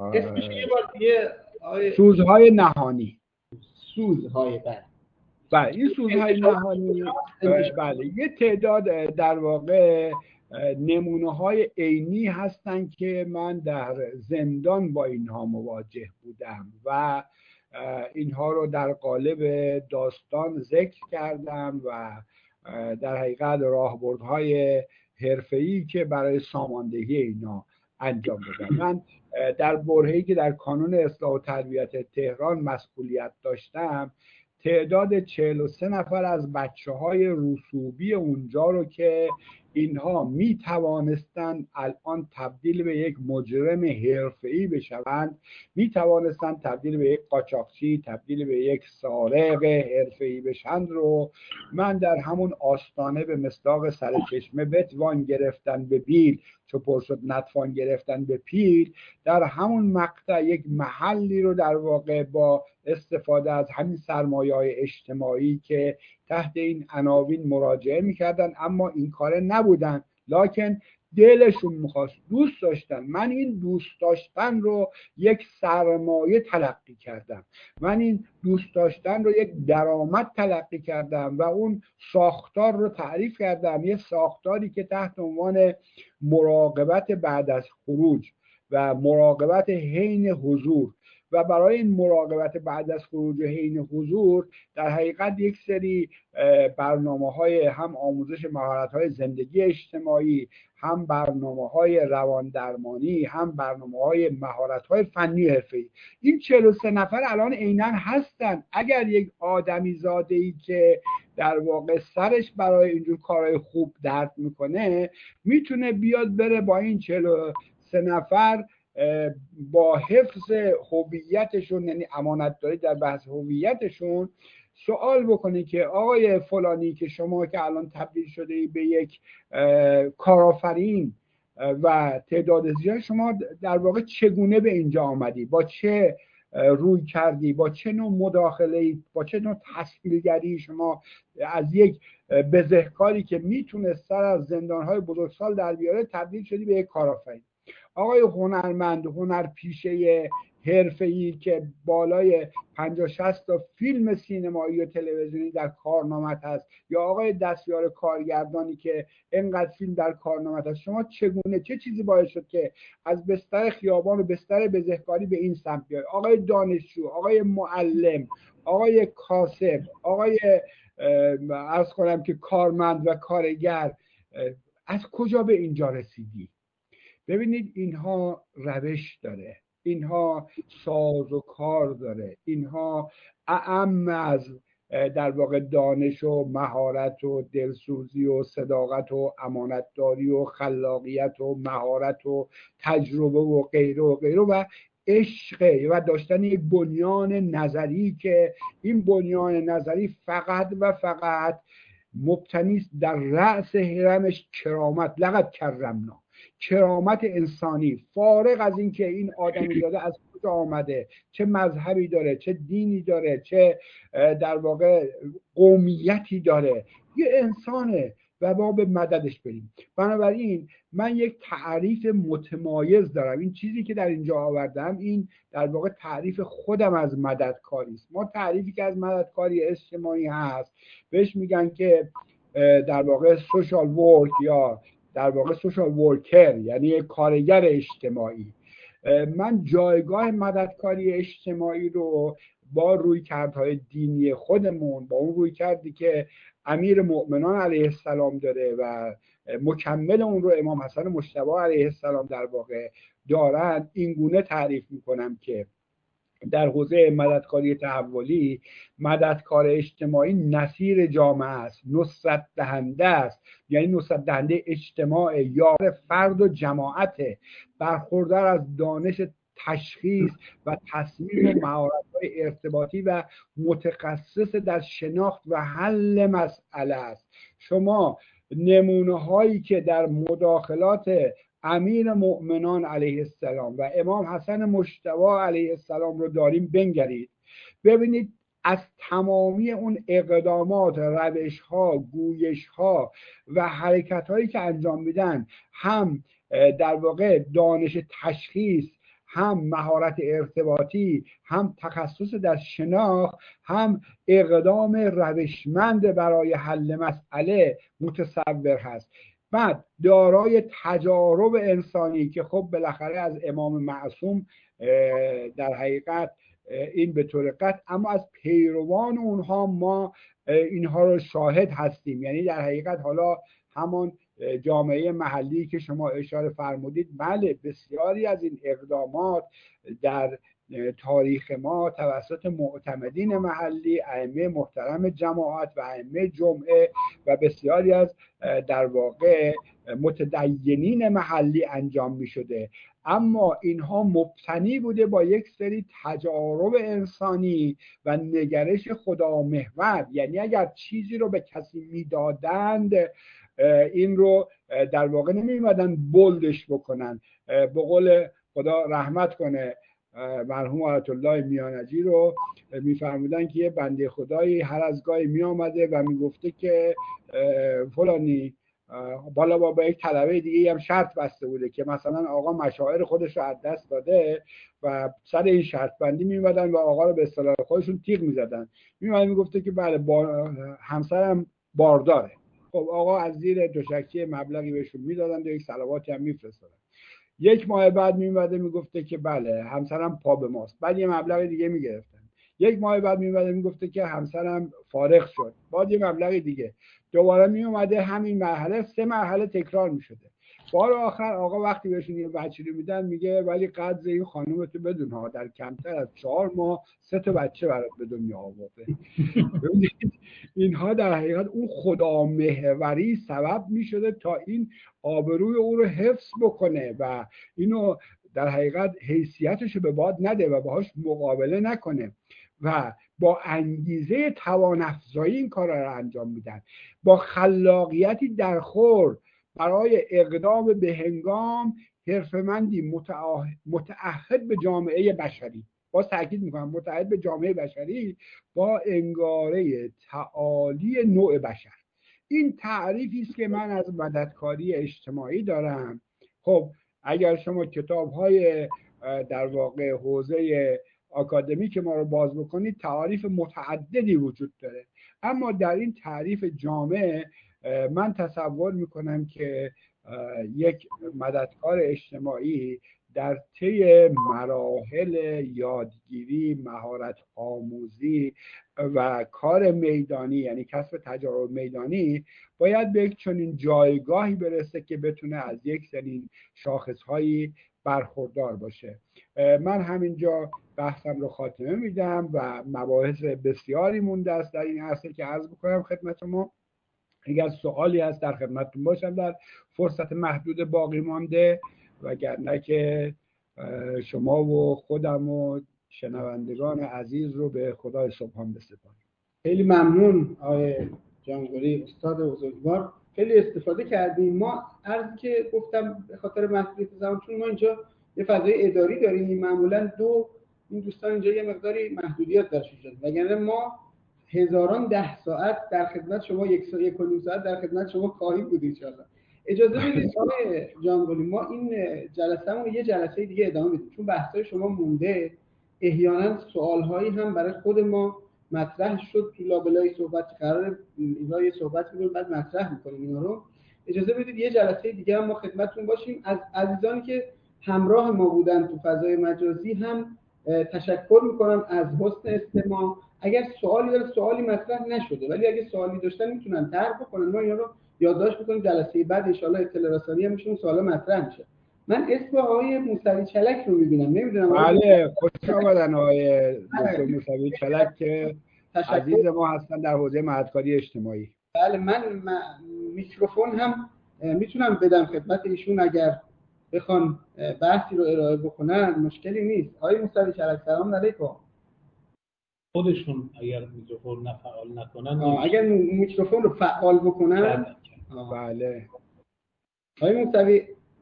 سوزهای نهانی.
سوزهای بله
بله این سوزهای نهانی بله یه تعداد در واقع نمونه های عینی هستن که من در زندان با اینها مواجه بودم و اینها رو در قالب داستان ذکر کردم و در حقیقت راهبردهای حرفه‌ای که برای ساماندهی اینا انجام دادم. من در برهه‌ای که در کانون اصلاح و تربیت تهران مسئولیت داشتم تعداد چهل و سه نفر از بچه‌های رسوبی اونجا رو که اینها می توانستند الان تبدیل به یک مجرم حرفه‌ای بشوند، می توانستند تبدیل به یک قاچاقچی، تبدیل به یک سارق حرفه‌ای بشند رو من در همون آستانه به مصداق سرچشمه بتوان گرفتن به بیل چو پر شد نتوان گرفتن به پیل، در همون مقطع یک محلی رو در واقع با استفاده از همین سرمایه‌های اجتماعی که تحت این عناوین مراجعه میکردن اما این کاره نبودن، لکن دلشون میخواست، دوست داشتن. من این دوست داشتن رو یک سرمایه تلقی کردم، من این دوست داشتن رو یک درآمد تلقی کردم و اون ساختار رو تعریف کردم، یه ساختاری که تحت عنوان مراقبت بعد از خروج و مراقبت حین حضور و برای این مراقبت بعد از خروج و حین حضور در حقیقت یک سری برنامه‌های هم آموزش مهارت‌های زندگی اجتماعی، هم برنامه‌های روان درمانی، هم برنامه‌های مهارت‌های فنی حرفه‌ای. این چهل و سه نفر الان عیناً هستن. اگر یک آدمی زاده‌ای که در واقع سرش برای اینجور کارهای خوب درد میکنه میتونه بیاد بره با این چهل و سه نفر با حفظ هویتشون، یعنی امانتداری در بحث هویتشون، سوال بکنی که آقای فلانی که شما که الان تبدیل شده ای به یک کارآفرین و تعداد زیاد، شما در واقع چگونه به اینجا آمدی، با چه روی کردی، با چه نوع مداخله، با چه نوع تسهیلگری شما از یک بزهکاری که میتونه سر از زندانهای بزرگسال در بیاره تبدیل شدی به یک کارآفرین. آقای هنرمند، هنرپیشه حرفه‌ای که بالای پنجاه شصت تا فیلم سینمایی و تلویزیونی در کارنامت هست، یا آقای دستیار کارگردانی که اینقدر فیلم در کارنامت هست، شما چگونه، چه چیزی باعث شد که از بستر خیابان و بستر بزهکاری به این سمت بیاید؟ آقای دانشجو، آقای معلم، آقای کاسب، آقای عرض کنم که کارمند و کارگر، از کجا به اینجا رسیدی؟ ببینید اینها روش داره، اینها ساز و کار داره، اینها اعم از در واقع دانش و مهارت و دلسوزی و صداقت و امانتداری و خلاقیت و مهارت و تجربه و غیره و غیره و عشق و داشتن یک بنیان نظری که این بنیان نظری فقط و فقط مبتنی است در رأس هرمش کرامت، لقد کرمنا، کرامت انسانی، فارغ از این که این آدمی داده از کجا آمده، چه مذهبی داره، چه دینی داره، چه در واقع قومیتی داره، یه انسانه و ما به مددش بریم. بنابراین من یک تعریف متمایز دارم. این چیزی که در اینجا آوردم این در واقع تعریف خودم از مددکاری است. ما تعریفی که از مددکاری اجتماعی هست بهش میگن که در واقع سوشال ورک یا در واقع سوشال ورکر، یعنی کارگر اجتماعی. من جایگاه مددکاری اجتماعی رو با رویکردهای دینی خودمون، با اون رویکردی که امیر مؤمنان علیه السلام داره و مکمل اون رو امام حسن مجتبی علیه السلام در واقع دارن، این گونه تعریف میکنم که در حوزه مددکاری تحولی مددکار اجتماعی نصیر جامعه است، نصرت دهنده است، یعنی نصرت دهنده اجتماع، یار فرد و جماعت، برخوردار از دانش تشخیص و تصمیم و مهارت‌های ارتباطی و متخصص در شناخت و حل مسئله است. شما نمونه هایی که در مداخلات امیر مؤمنان علیه السلام و امام حسن مجتبی علیه السلام رو داریم بنگرید، ببینید از تمامی اون اقدامات، روش ها، گویش ها و حرکت هایی که انجام میدن، هم در واقع دانش تشخیص، هم مهارت ارتباطی، هم تخصص در شناخت، هم اقدام روشمند برای حل مسئله متصور هست. بعد دارای تجارب انسانی که خب بالاخره از امام معصوم در حقیقت این به طور قطع، اما از پیروان اونها ما اینها رو شاهد هستیم. یعنی در حقیقت حالا همان جامعه محلی که شما اشاره فرمودید، بله بسیاری از این اقدامات در تاریخ ما توسط معتمدین محلی، ائمه محترم جماعت و ائمه جمعه و بسیاری از در واقع متدینین محلی انجام می شده، اما اینها مبتنی بوده با یک سری تجارب انسانی و نگرش خدامحور. یعنی اگر چیزی رو به کسی میدادند، این رو در واقع نمی‌اومدن بولدش بکنن. به قول خدا رحمت کنه مرحوم آیت الله میانجی رو، میفرمودن که یه بنده خدایی هر از گاهی می آمده و میگفته که فلانی بالا با یک طلبه دیگه هم شرط بسته بوده که مثلا آقا مشاعر خودش رو از دست داده و سر این شرط بندی میومدن و آقا رو به اصطلاح خودشون تیغ میزدن. میومد میگفته که بله با همسرم بارداره. خب آقا از زیر دوشکی مبلغی بهشون میدادن و یک صلواتی هم میفرستادن. یک ماه بعد میومده میگفته که بله همسرم پا به ماست. بعد یه مبلغ دیگه میگرفتن. یک ماه بعد میومده میگفته که همسرم فارغ شد. بعد یه مبلغ دیگه. دوباره میومده همین مرحله سه مرحله تکرار میشده. بار آخر آقا وقتی بهشون یه بچه رو میدن میگه ولی قدر این خانومتو بدون ها، در کمتر از چهار ماه سه تا بچه برات به دنیا آورده. اینها در حقیقت اون خدامحوری سبب میشده تا این آبروی او رو حفظ بکنه و اینو در حقیقت حیثیتش رو به باد نده و باهاش مقابله نکنه و با انگیزه توان افزایی این کارا رو انجام میدن، با خلاقیتی در خور برای اقدام به هنگام حرفمندی متعهد به جامعه بشری. باز تاکید میکنم متعهد به جامعه بشری با انگاره تعالی نوع بشر. این تعریفی است که من از مددکاری اجتماعی دارم. خب اگر شما کتاب‌های در واقع حوزه آکادمیک ما رو باز بکنید، تعریف متعددی وجود داره، اما در این تعریف جامع من تصور میکنم که یک مددکار اجتماعی در طی مراحل یادگیری، مهارت آموزی و کار میدانی، یعنی کسب تجارب میدانی، باید به یک چنین جایگاهی برسه که بتونه از یک چنین شاخصهایی برخوردار باشه. من همینجا بحثم رو خاتمه میدم و مباحث بسیاری مونده است در این عرصه که عرض بکنم خدمت ما. اگر سوالی هست در خدمتتون باشم در فرصت محدود باقی مانده، وگرنه که شما و خودم و شنوندگان عزیز رو به خدای سبحان بسپارم.
خیلی ممنون آقای جانگوری استاد بزرگوار، خیلی استفاده کردیم. ما عرض که گفتم به خاطر محدودیت زمان، چون ما اینجا یه فضای اداری داریم، معمولا دو این دوستان اینجا یه مقداری محدودیت داشت شد، وگرنه ما هزاران ده ساعت در خدمت شما، یک ساعت یک و نیم ساعت در خدمت شما خواهیم بود ان شاء الله. اجازه بدید آقای جانگوری ما این جلسه‌مون یه جلسه دیگه ادامه بدیم، چون بحث‌های شما مونده، احیانا سوال‌هایی هم برای خود ما مطرح شد تو لابلای صحبت، قرار اینا یه صحبت می‌کنیم بعد مطرح می‌کنیم اینا رو. اجازه بدید یه جلسه دیگه هم ما خدمتتون باشیم. از عزیزانی که همراه ما بودن تو فضای مجازی هم تشکر میکنم از حسن استماع. اگر سوالی داره، سوالی مطرح نشده ولی اگه سوالی داشتن میتونن طرح بکنن، ما اینا رو یادداشت میکنیم، جلسه بعد ان شاء الله اطلاع رسانی هم میشون سوالا مطرح میشه. من اسم آقای موسوی چلک رو میبینم، نمیدونم.
بله خوش آمدن آقای دکتر موسوی چلک که عزیز ما هستن در حوزه مددکاری اجتماعی.
بله من, من میکروفون هم میتونم بدم خدمت ایشون اگر بخوان بحثی رو ارائه بکنن، مشکلی نیست. آقای موسوی چلک سلام علیکم.
خودشون اگر میکروفون فعال نکنن،
اگر میکروفون رو فعال بکنن.
بله
آقای موسوی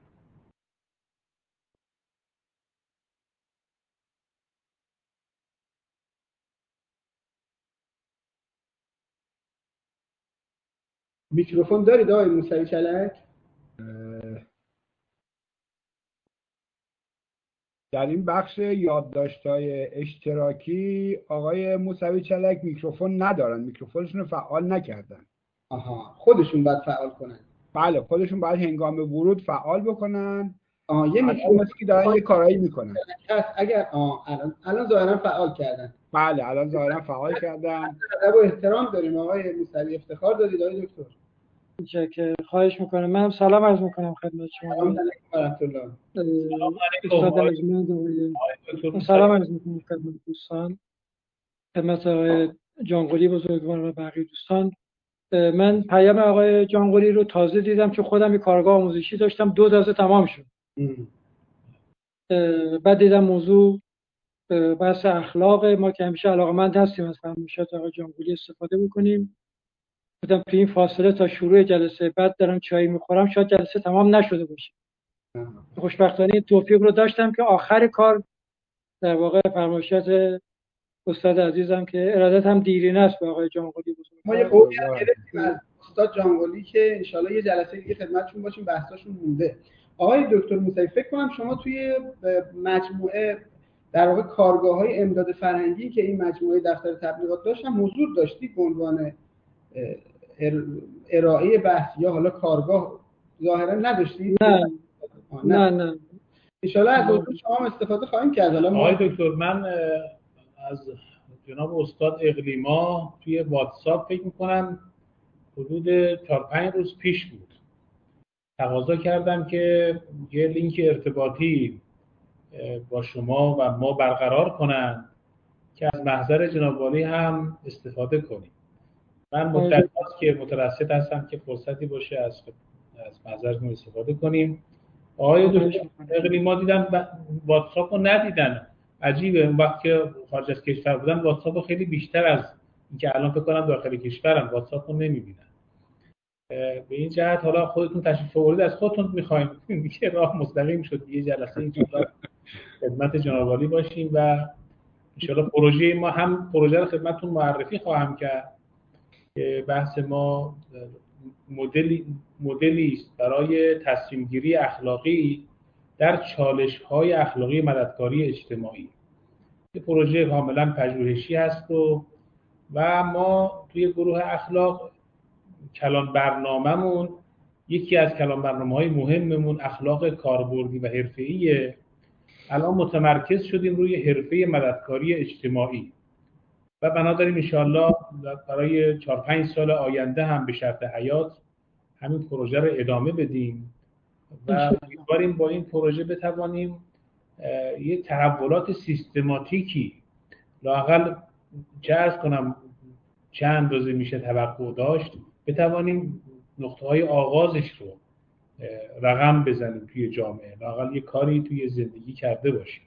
میکروفون دارید آقای موسوی چلک؟
در این بخش یادداشت‌های اشتراکی آقای موسوی چلک میکروفون ندارن، میکروفونشون رو فعال نکردن.
آها، خودشون باید فعال کنن.
بله خودشون باید هنگام ورود فعال بکنن.
آها، یه میکروفون
که دارن یه کارایی میکنن.
اگر آه الان الان ظاهرا فعال کردن.
بله الان ظاهرا فعال کردن.
ادب و احترام داریم آقای موسوی، افتخار دارید آقای دکتر.
که خواهش میکنم. من هم سلام عرض میکنم خدمت شما.
سلام علیکم و رحمت الله.
سلام عرض میکنم خدمت دوستان، خدمت آقای جانقلی بزرگوار و بقیه دوستان. من پیام آقای جانقلی رو تازه دیدم که خودم یک کارگاه آموزشی داشتم، دو تازه تمام شد. بعد دیدم موضوع بحث اخلاق، ما که همیشه علاقه‌مند هستیم از فرمایشات آقای جانقلی استفاده میکنیم. بودم تو این فاصله تا شروع جلسه بعد دارم چای میخورم، شاید جلسه تمام نشده باشه. خوشبختانه توفیق رو داشتم که آخر کار در واقع فرمایشات استاد عزیزم که ارادت هم دیرینه است به آقای جانقلی بزرگ.
ما یه قولی هم گرفتیم از استاد جانقلی که انشالله یه جلسه دیگه خدمتشون باشیم، بحثاشون مونده. آقای دکتر موسوی فکر کنم شما توی مجموعه در واقع کارگاه‌های امداد فرهنگی که این مجموعه دفتر تبلیغات داشتن حضور داشتید به عنوان ارائه بحث یا حالا کارگاه ظاهرا نداشتید؟
نه نه نه
انشالله از حضور شما هم استفاده خواهیم کرد.
آقای دکتر من از جناب استاد اقلیما توی واتساپ فکر میکنم حدود چهار پنج روز پیش بود تقاضا کردم که یه لینک ارتباطی با شما و ما برقرار کنن که از محضر جناب والی هم استفاده کنیم. من مدت هاست که مترصد هستم که فرصتی باشه از از محضرتون استفاده کنیم. آقای دکتر اقلیما دیدم واتساپ رو ندیدن. عجیبه، اون وقت که خارج از کشور بودن واتساپ خیلی بیشتر از اینکه الان فکر کنم داخل کشورن واتساپ رو نمیبینن. به این جهت حالا خودتون تشریف آورید از خودتون می‌خوایم دیگه راه مستقیم شد یه جلسه اینجوری خدمت جناب عالی باشیم و ان شاءالله پروژه ما هم پروژه رو خدمتتون معرفی خواهم کرد که بحث ما مدلی مدلی است برای تصمیم گیری اخلاقی در چالش‌های اخلاقی مددکاری اجتماعی. یه پروژه کاملا پژوهشی هست و و ما توی گروه اخلاق کلان برنامه‌مون یکی از کلان برنامه‌های مهممون اخلاق کاربردی و حرفه‌ایه. الان متمرکز شدیم روی حرفه مددکاری اجتماعی و بنا داریم ان شاءالله برای چهار پنج سال آینده هم به شرط حیات همین پروژه رو ادامه بدیم و امیدواریم با این پروژه بتوانیم یه تحولات سیستماتیکی لااقل چه عرض کنم چه اندازه میشه توقع داشت بتوانیم نقطه‌های آغازش رو رقم بزنیم توی جامعه، لااقل یه کاری توی زندگی کرده باشیم.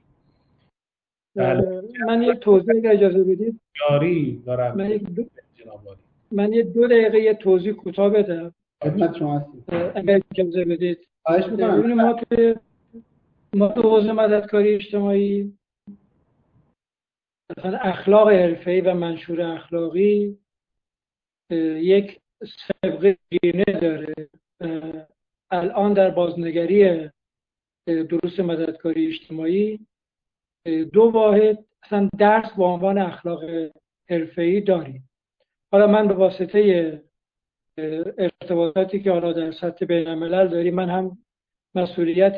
من یک توضیح اجازه بدید.
جاری دارم.
من یک دو... من یه دو دقیقه یه توضیح کوتاه بدم.
خدمت شما هستم.
اگر اجازه بدید.
خواهش می‌کنم.
ما توی ما تو حوزه مددکاری اجتماعی مثلا اخلاق حرفه‌ای و منشور اخلاقی یک سابقه دیرینه داره. الان در بازنگری دروس مددکاری اجتماعی دو واحد اصلا درس با عنوان اخلاق حرفه‌ای داریم. حالا من به واسطه ارتباطاتی که حالا در سطح بین الملل داریم. من هم مسئولیت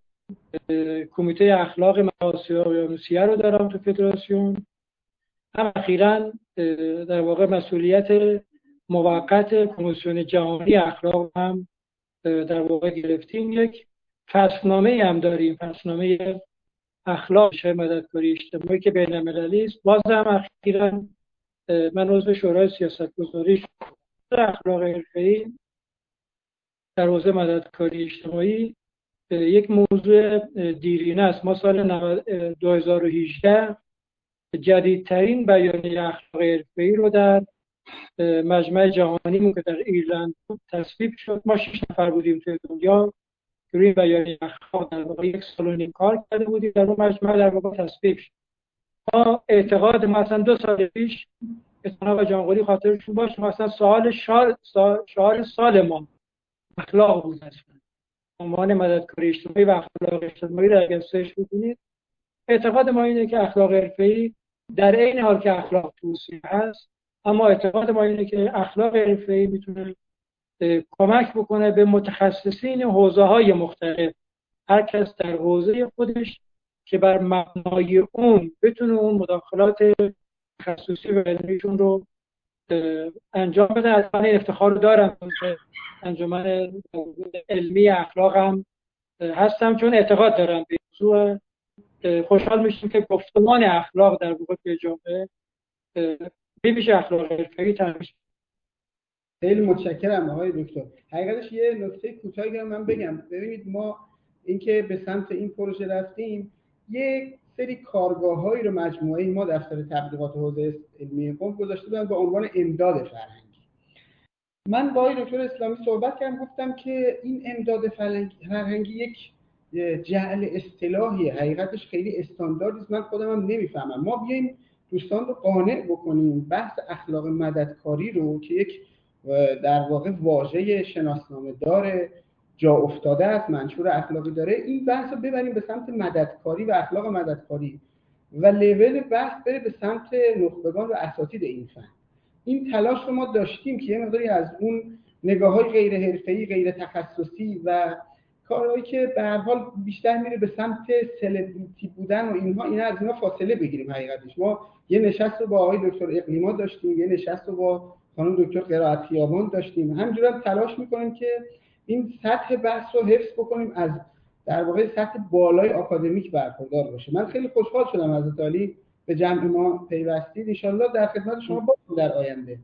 کمیته اخلاق آسیا اقیانوسیه رو دارم تو فدراسیون، هم اخیراً در واقع مسئولیت موقت کمیسیون جهانی اخلاق هم در واقع گرفتیم. یک فصلنامه هم داریم، فصلنامه اخلاق مددکاری اجتماعی که بین المللی است. باز هم اخیراً من عضو شورای سیاستگذاری اخلاق حرفه‌ای در حوزه مددکاری اجتماعی. یک موضوع دیرینه است. ما سال دو هزار و هجده جدیدترین بیانیه اخلاق حرفه‌ای رو در مجمع جهانی که در ایرلند تصویب شد، ما شش نفر بودیم توی دنیا که روی بیانیه اخلاق در واقع یک سال و نیم کار کرده بودیم، در اون مجمع در واقع تصویب شد. ما اعتقاد مثلا دو سال پیش اتحاد جمهوری خاطرشون باشه مثلا سوال شعار شعار سال ما اخلاق بود. عنوان مددکاری اجتماعی و اخلاق اجتماعی رو اگر سرچ بکنید، اعتقاد ما اینه که اخلاق حرفه‌ای در عین حال که اخلاق توصیه هست، اما اعتقاد ما اینه که اخلاق حرفه‌ای میتونه کمک بکنه به متخصصین حوزه‌های مختلف، هر کس در حوزه خودش که بر مبنای اون بتونه اون مداخلات تخصصی و علمیشون رو انجام بده. از من افتخار رو دارم که انجمن علمی اخلاق هم هستم، چون اعتقاد دارم به موضوع. خوشحال میشیم که گفتمان اخلاق در واقع به جامعه بمیشه اخلاق حرفه‌ای تنظیم.
خیلی متشکرم آقای دکتر. حقیقتش یه نکته کوتاهی رو من بگم. ببینید ما اینکه به سمت این پروژه رفتیم، یک سری کارگاه‌هایی رو مجموعه ما دفتر تبلیغات حوزه علمی قم گذاشته بودن با عنوان امداد فرهنگی. من با آقای دکتر اسلامی صحبت کردم، گفتم که این امداد فرهنگی یک جعل اصطلاحیه، حقیقتش خیلی استانداردی است، من خودم هم نمیفهمم. ما بیایم دوستان رو قانع بکنیم بحث اخلاق مددکاری رو که یک در واقع واژه شناسنامه داره، جا افتاده است، منشور اخلاقی داره، این بحث رو ببریم به سمت مددکاری و اخلاق مددکاری و لول بحث بره به سمت نخبگان و اساتید این فن. این تلاش رو ما داشتیم که یه مقداری از اون نگاه‌های غیر حرفه‌ای، غیر تخصصی و کارهایی که به هر حال بیشتر میره به سمت سلبریتی بودن و اینها، اینا از اینا فاصله بگیریم. حقیقتش ما یه نشست رو با آقای دکتر اقلیما داشتیم، یه نشست رو با خانم دکتر قرائت خیابان داشتیم، همینجوری هم تلاش میکنیم که این سطح بحث رو حفظ بکنیم، از در واقع سطح بالای آکادمیک برخوردار باشه. من خیلی خوشحال شدم حضرت عالی به جمع ما پیوستید. ان شاءالله در خدمت شما باشیم در آینده.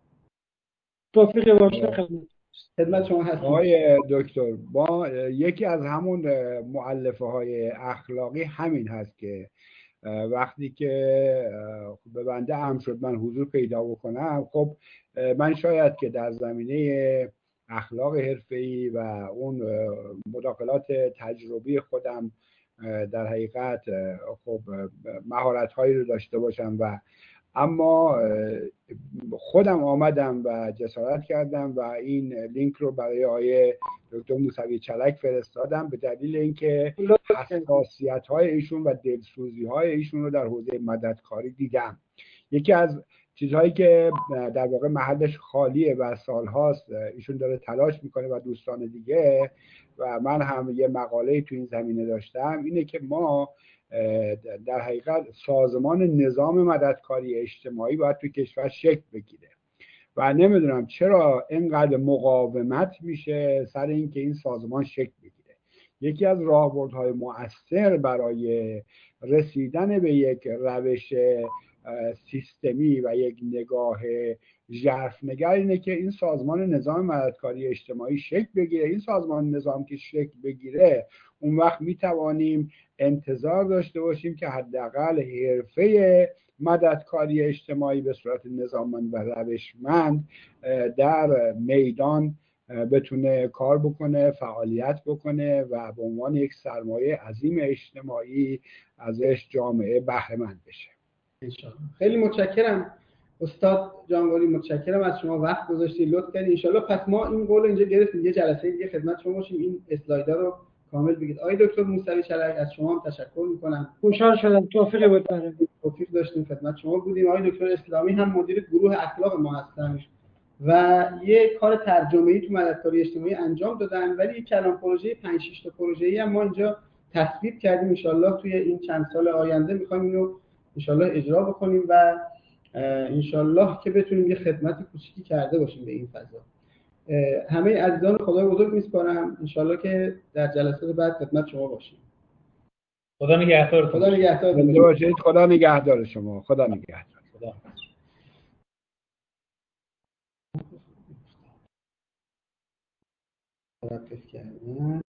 توفیق باشه.
خدمت شما هستم.
آقای دکتر، با یکی از همون مؤلفه های اخلاقی همین هست که وقتی که به بنده هم شد من حضور پیدا بکنم، خب من شاید که در زمینه اخلاق حرفه‌ای و اون مداخلات تجربی خودم در حقیقت خب مهارت‌هایی رو داشته باشم و اما خودم آمدم و جسارت کردم و این لینک رو برای آقای دکتر موسوی چلک فرستادم به دلیل اینکه حساسیت‌های ایشون و دلسوزی‌های ایشون رو در حوزه مددکاری دیدم. یکی از چیزهایی که در واقع محلش خالیه و سالهاست ایشون داره تلاش میکنه و دوستان دیگه و من هم یه مقاله تو این زمینه داشتم، اینه که ما در حقیقت سازمان نظام مددکاری اجتماعی باید تو کشور شکل بگیره و نمیدونم چرا اینقدر مقاومت میشه سر اینکه این سازمان شکل بگیره. یکی از راهبردهای مؤثر برای رسیدن به یک روش سیستمی و یک نگاه ژرف‌نگر اینه که این سازمان نظام مددکاری اجتماعی شکل بگیره. این سازمان نظام که شکل بگیره، اون وقت میتوانیم انتظار داشته باشیم که حداقل حرفه مددکاری اجتماعی به صورت نظاممند و روشمند در میدان بتونه کار بکنه، فعالیت بکنه و به عنوان یک سرمایه عظیم اجتماعی ازش جامعه بهره مند بشه.
خیلی متشکرم استاد جانوری، متشکرم از شما، وقت گذاشتید، لطف کردید. ان شاءالله پس ما این قول اینجا گرفتیم، یه جلسه دیگه خدمت شما باشیم این اسلایدها رو کامل بگید. آقای دکتر موسوی چلک از شما هم تشکر میکنم.
خوشحال شدم، توفیق بود برام.
توفیق داشتیم، خدمت شما بودیم. آقای دکتر اسلامی هم مدیر گروه اخلاق ما هستن، و یه کار ترجمه‌ای تو مددکاری اجتماعی انجام دادن، ولی کلان پروژه پنج شش تا پروژه‌ای هم ما اینجا تصویب کردیم. ان شاءالله توی این چند سال آینده می‌خوایم اینو ان شاءالله اجرا بکنیم و ان شاءالله که بتونیم یه خدمت کوچیکی کرده باشیم به این فضا. همه عزیزان خدای بزرگ میسپارم، ان شاءالله که در جلسات بعد خدمت شما باشیم.
خدا نگهدار.
خدا نگهدار.
خدا نگهدار شما. خدا نگهدار.
خدا
توقف کردن.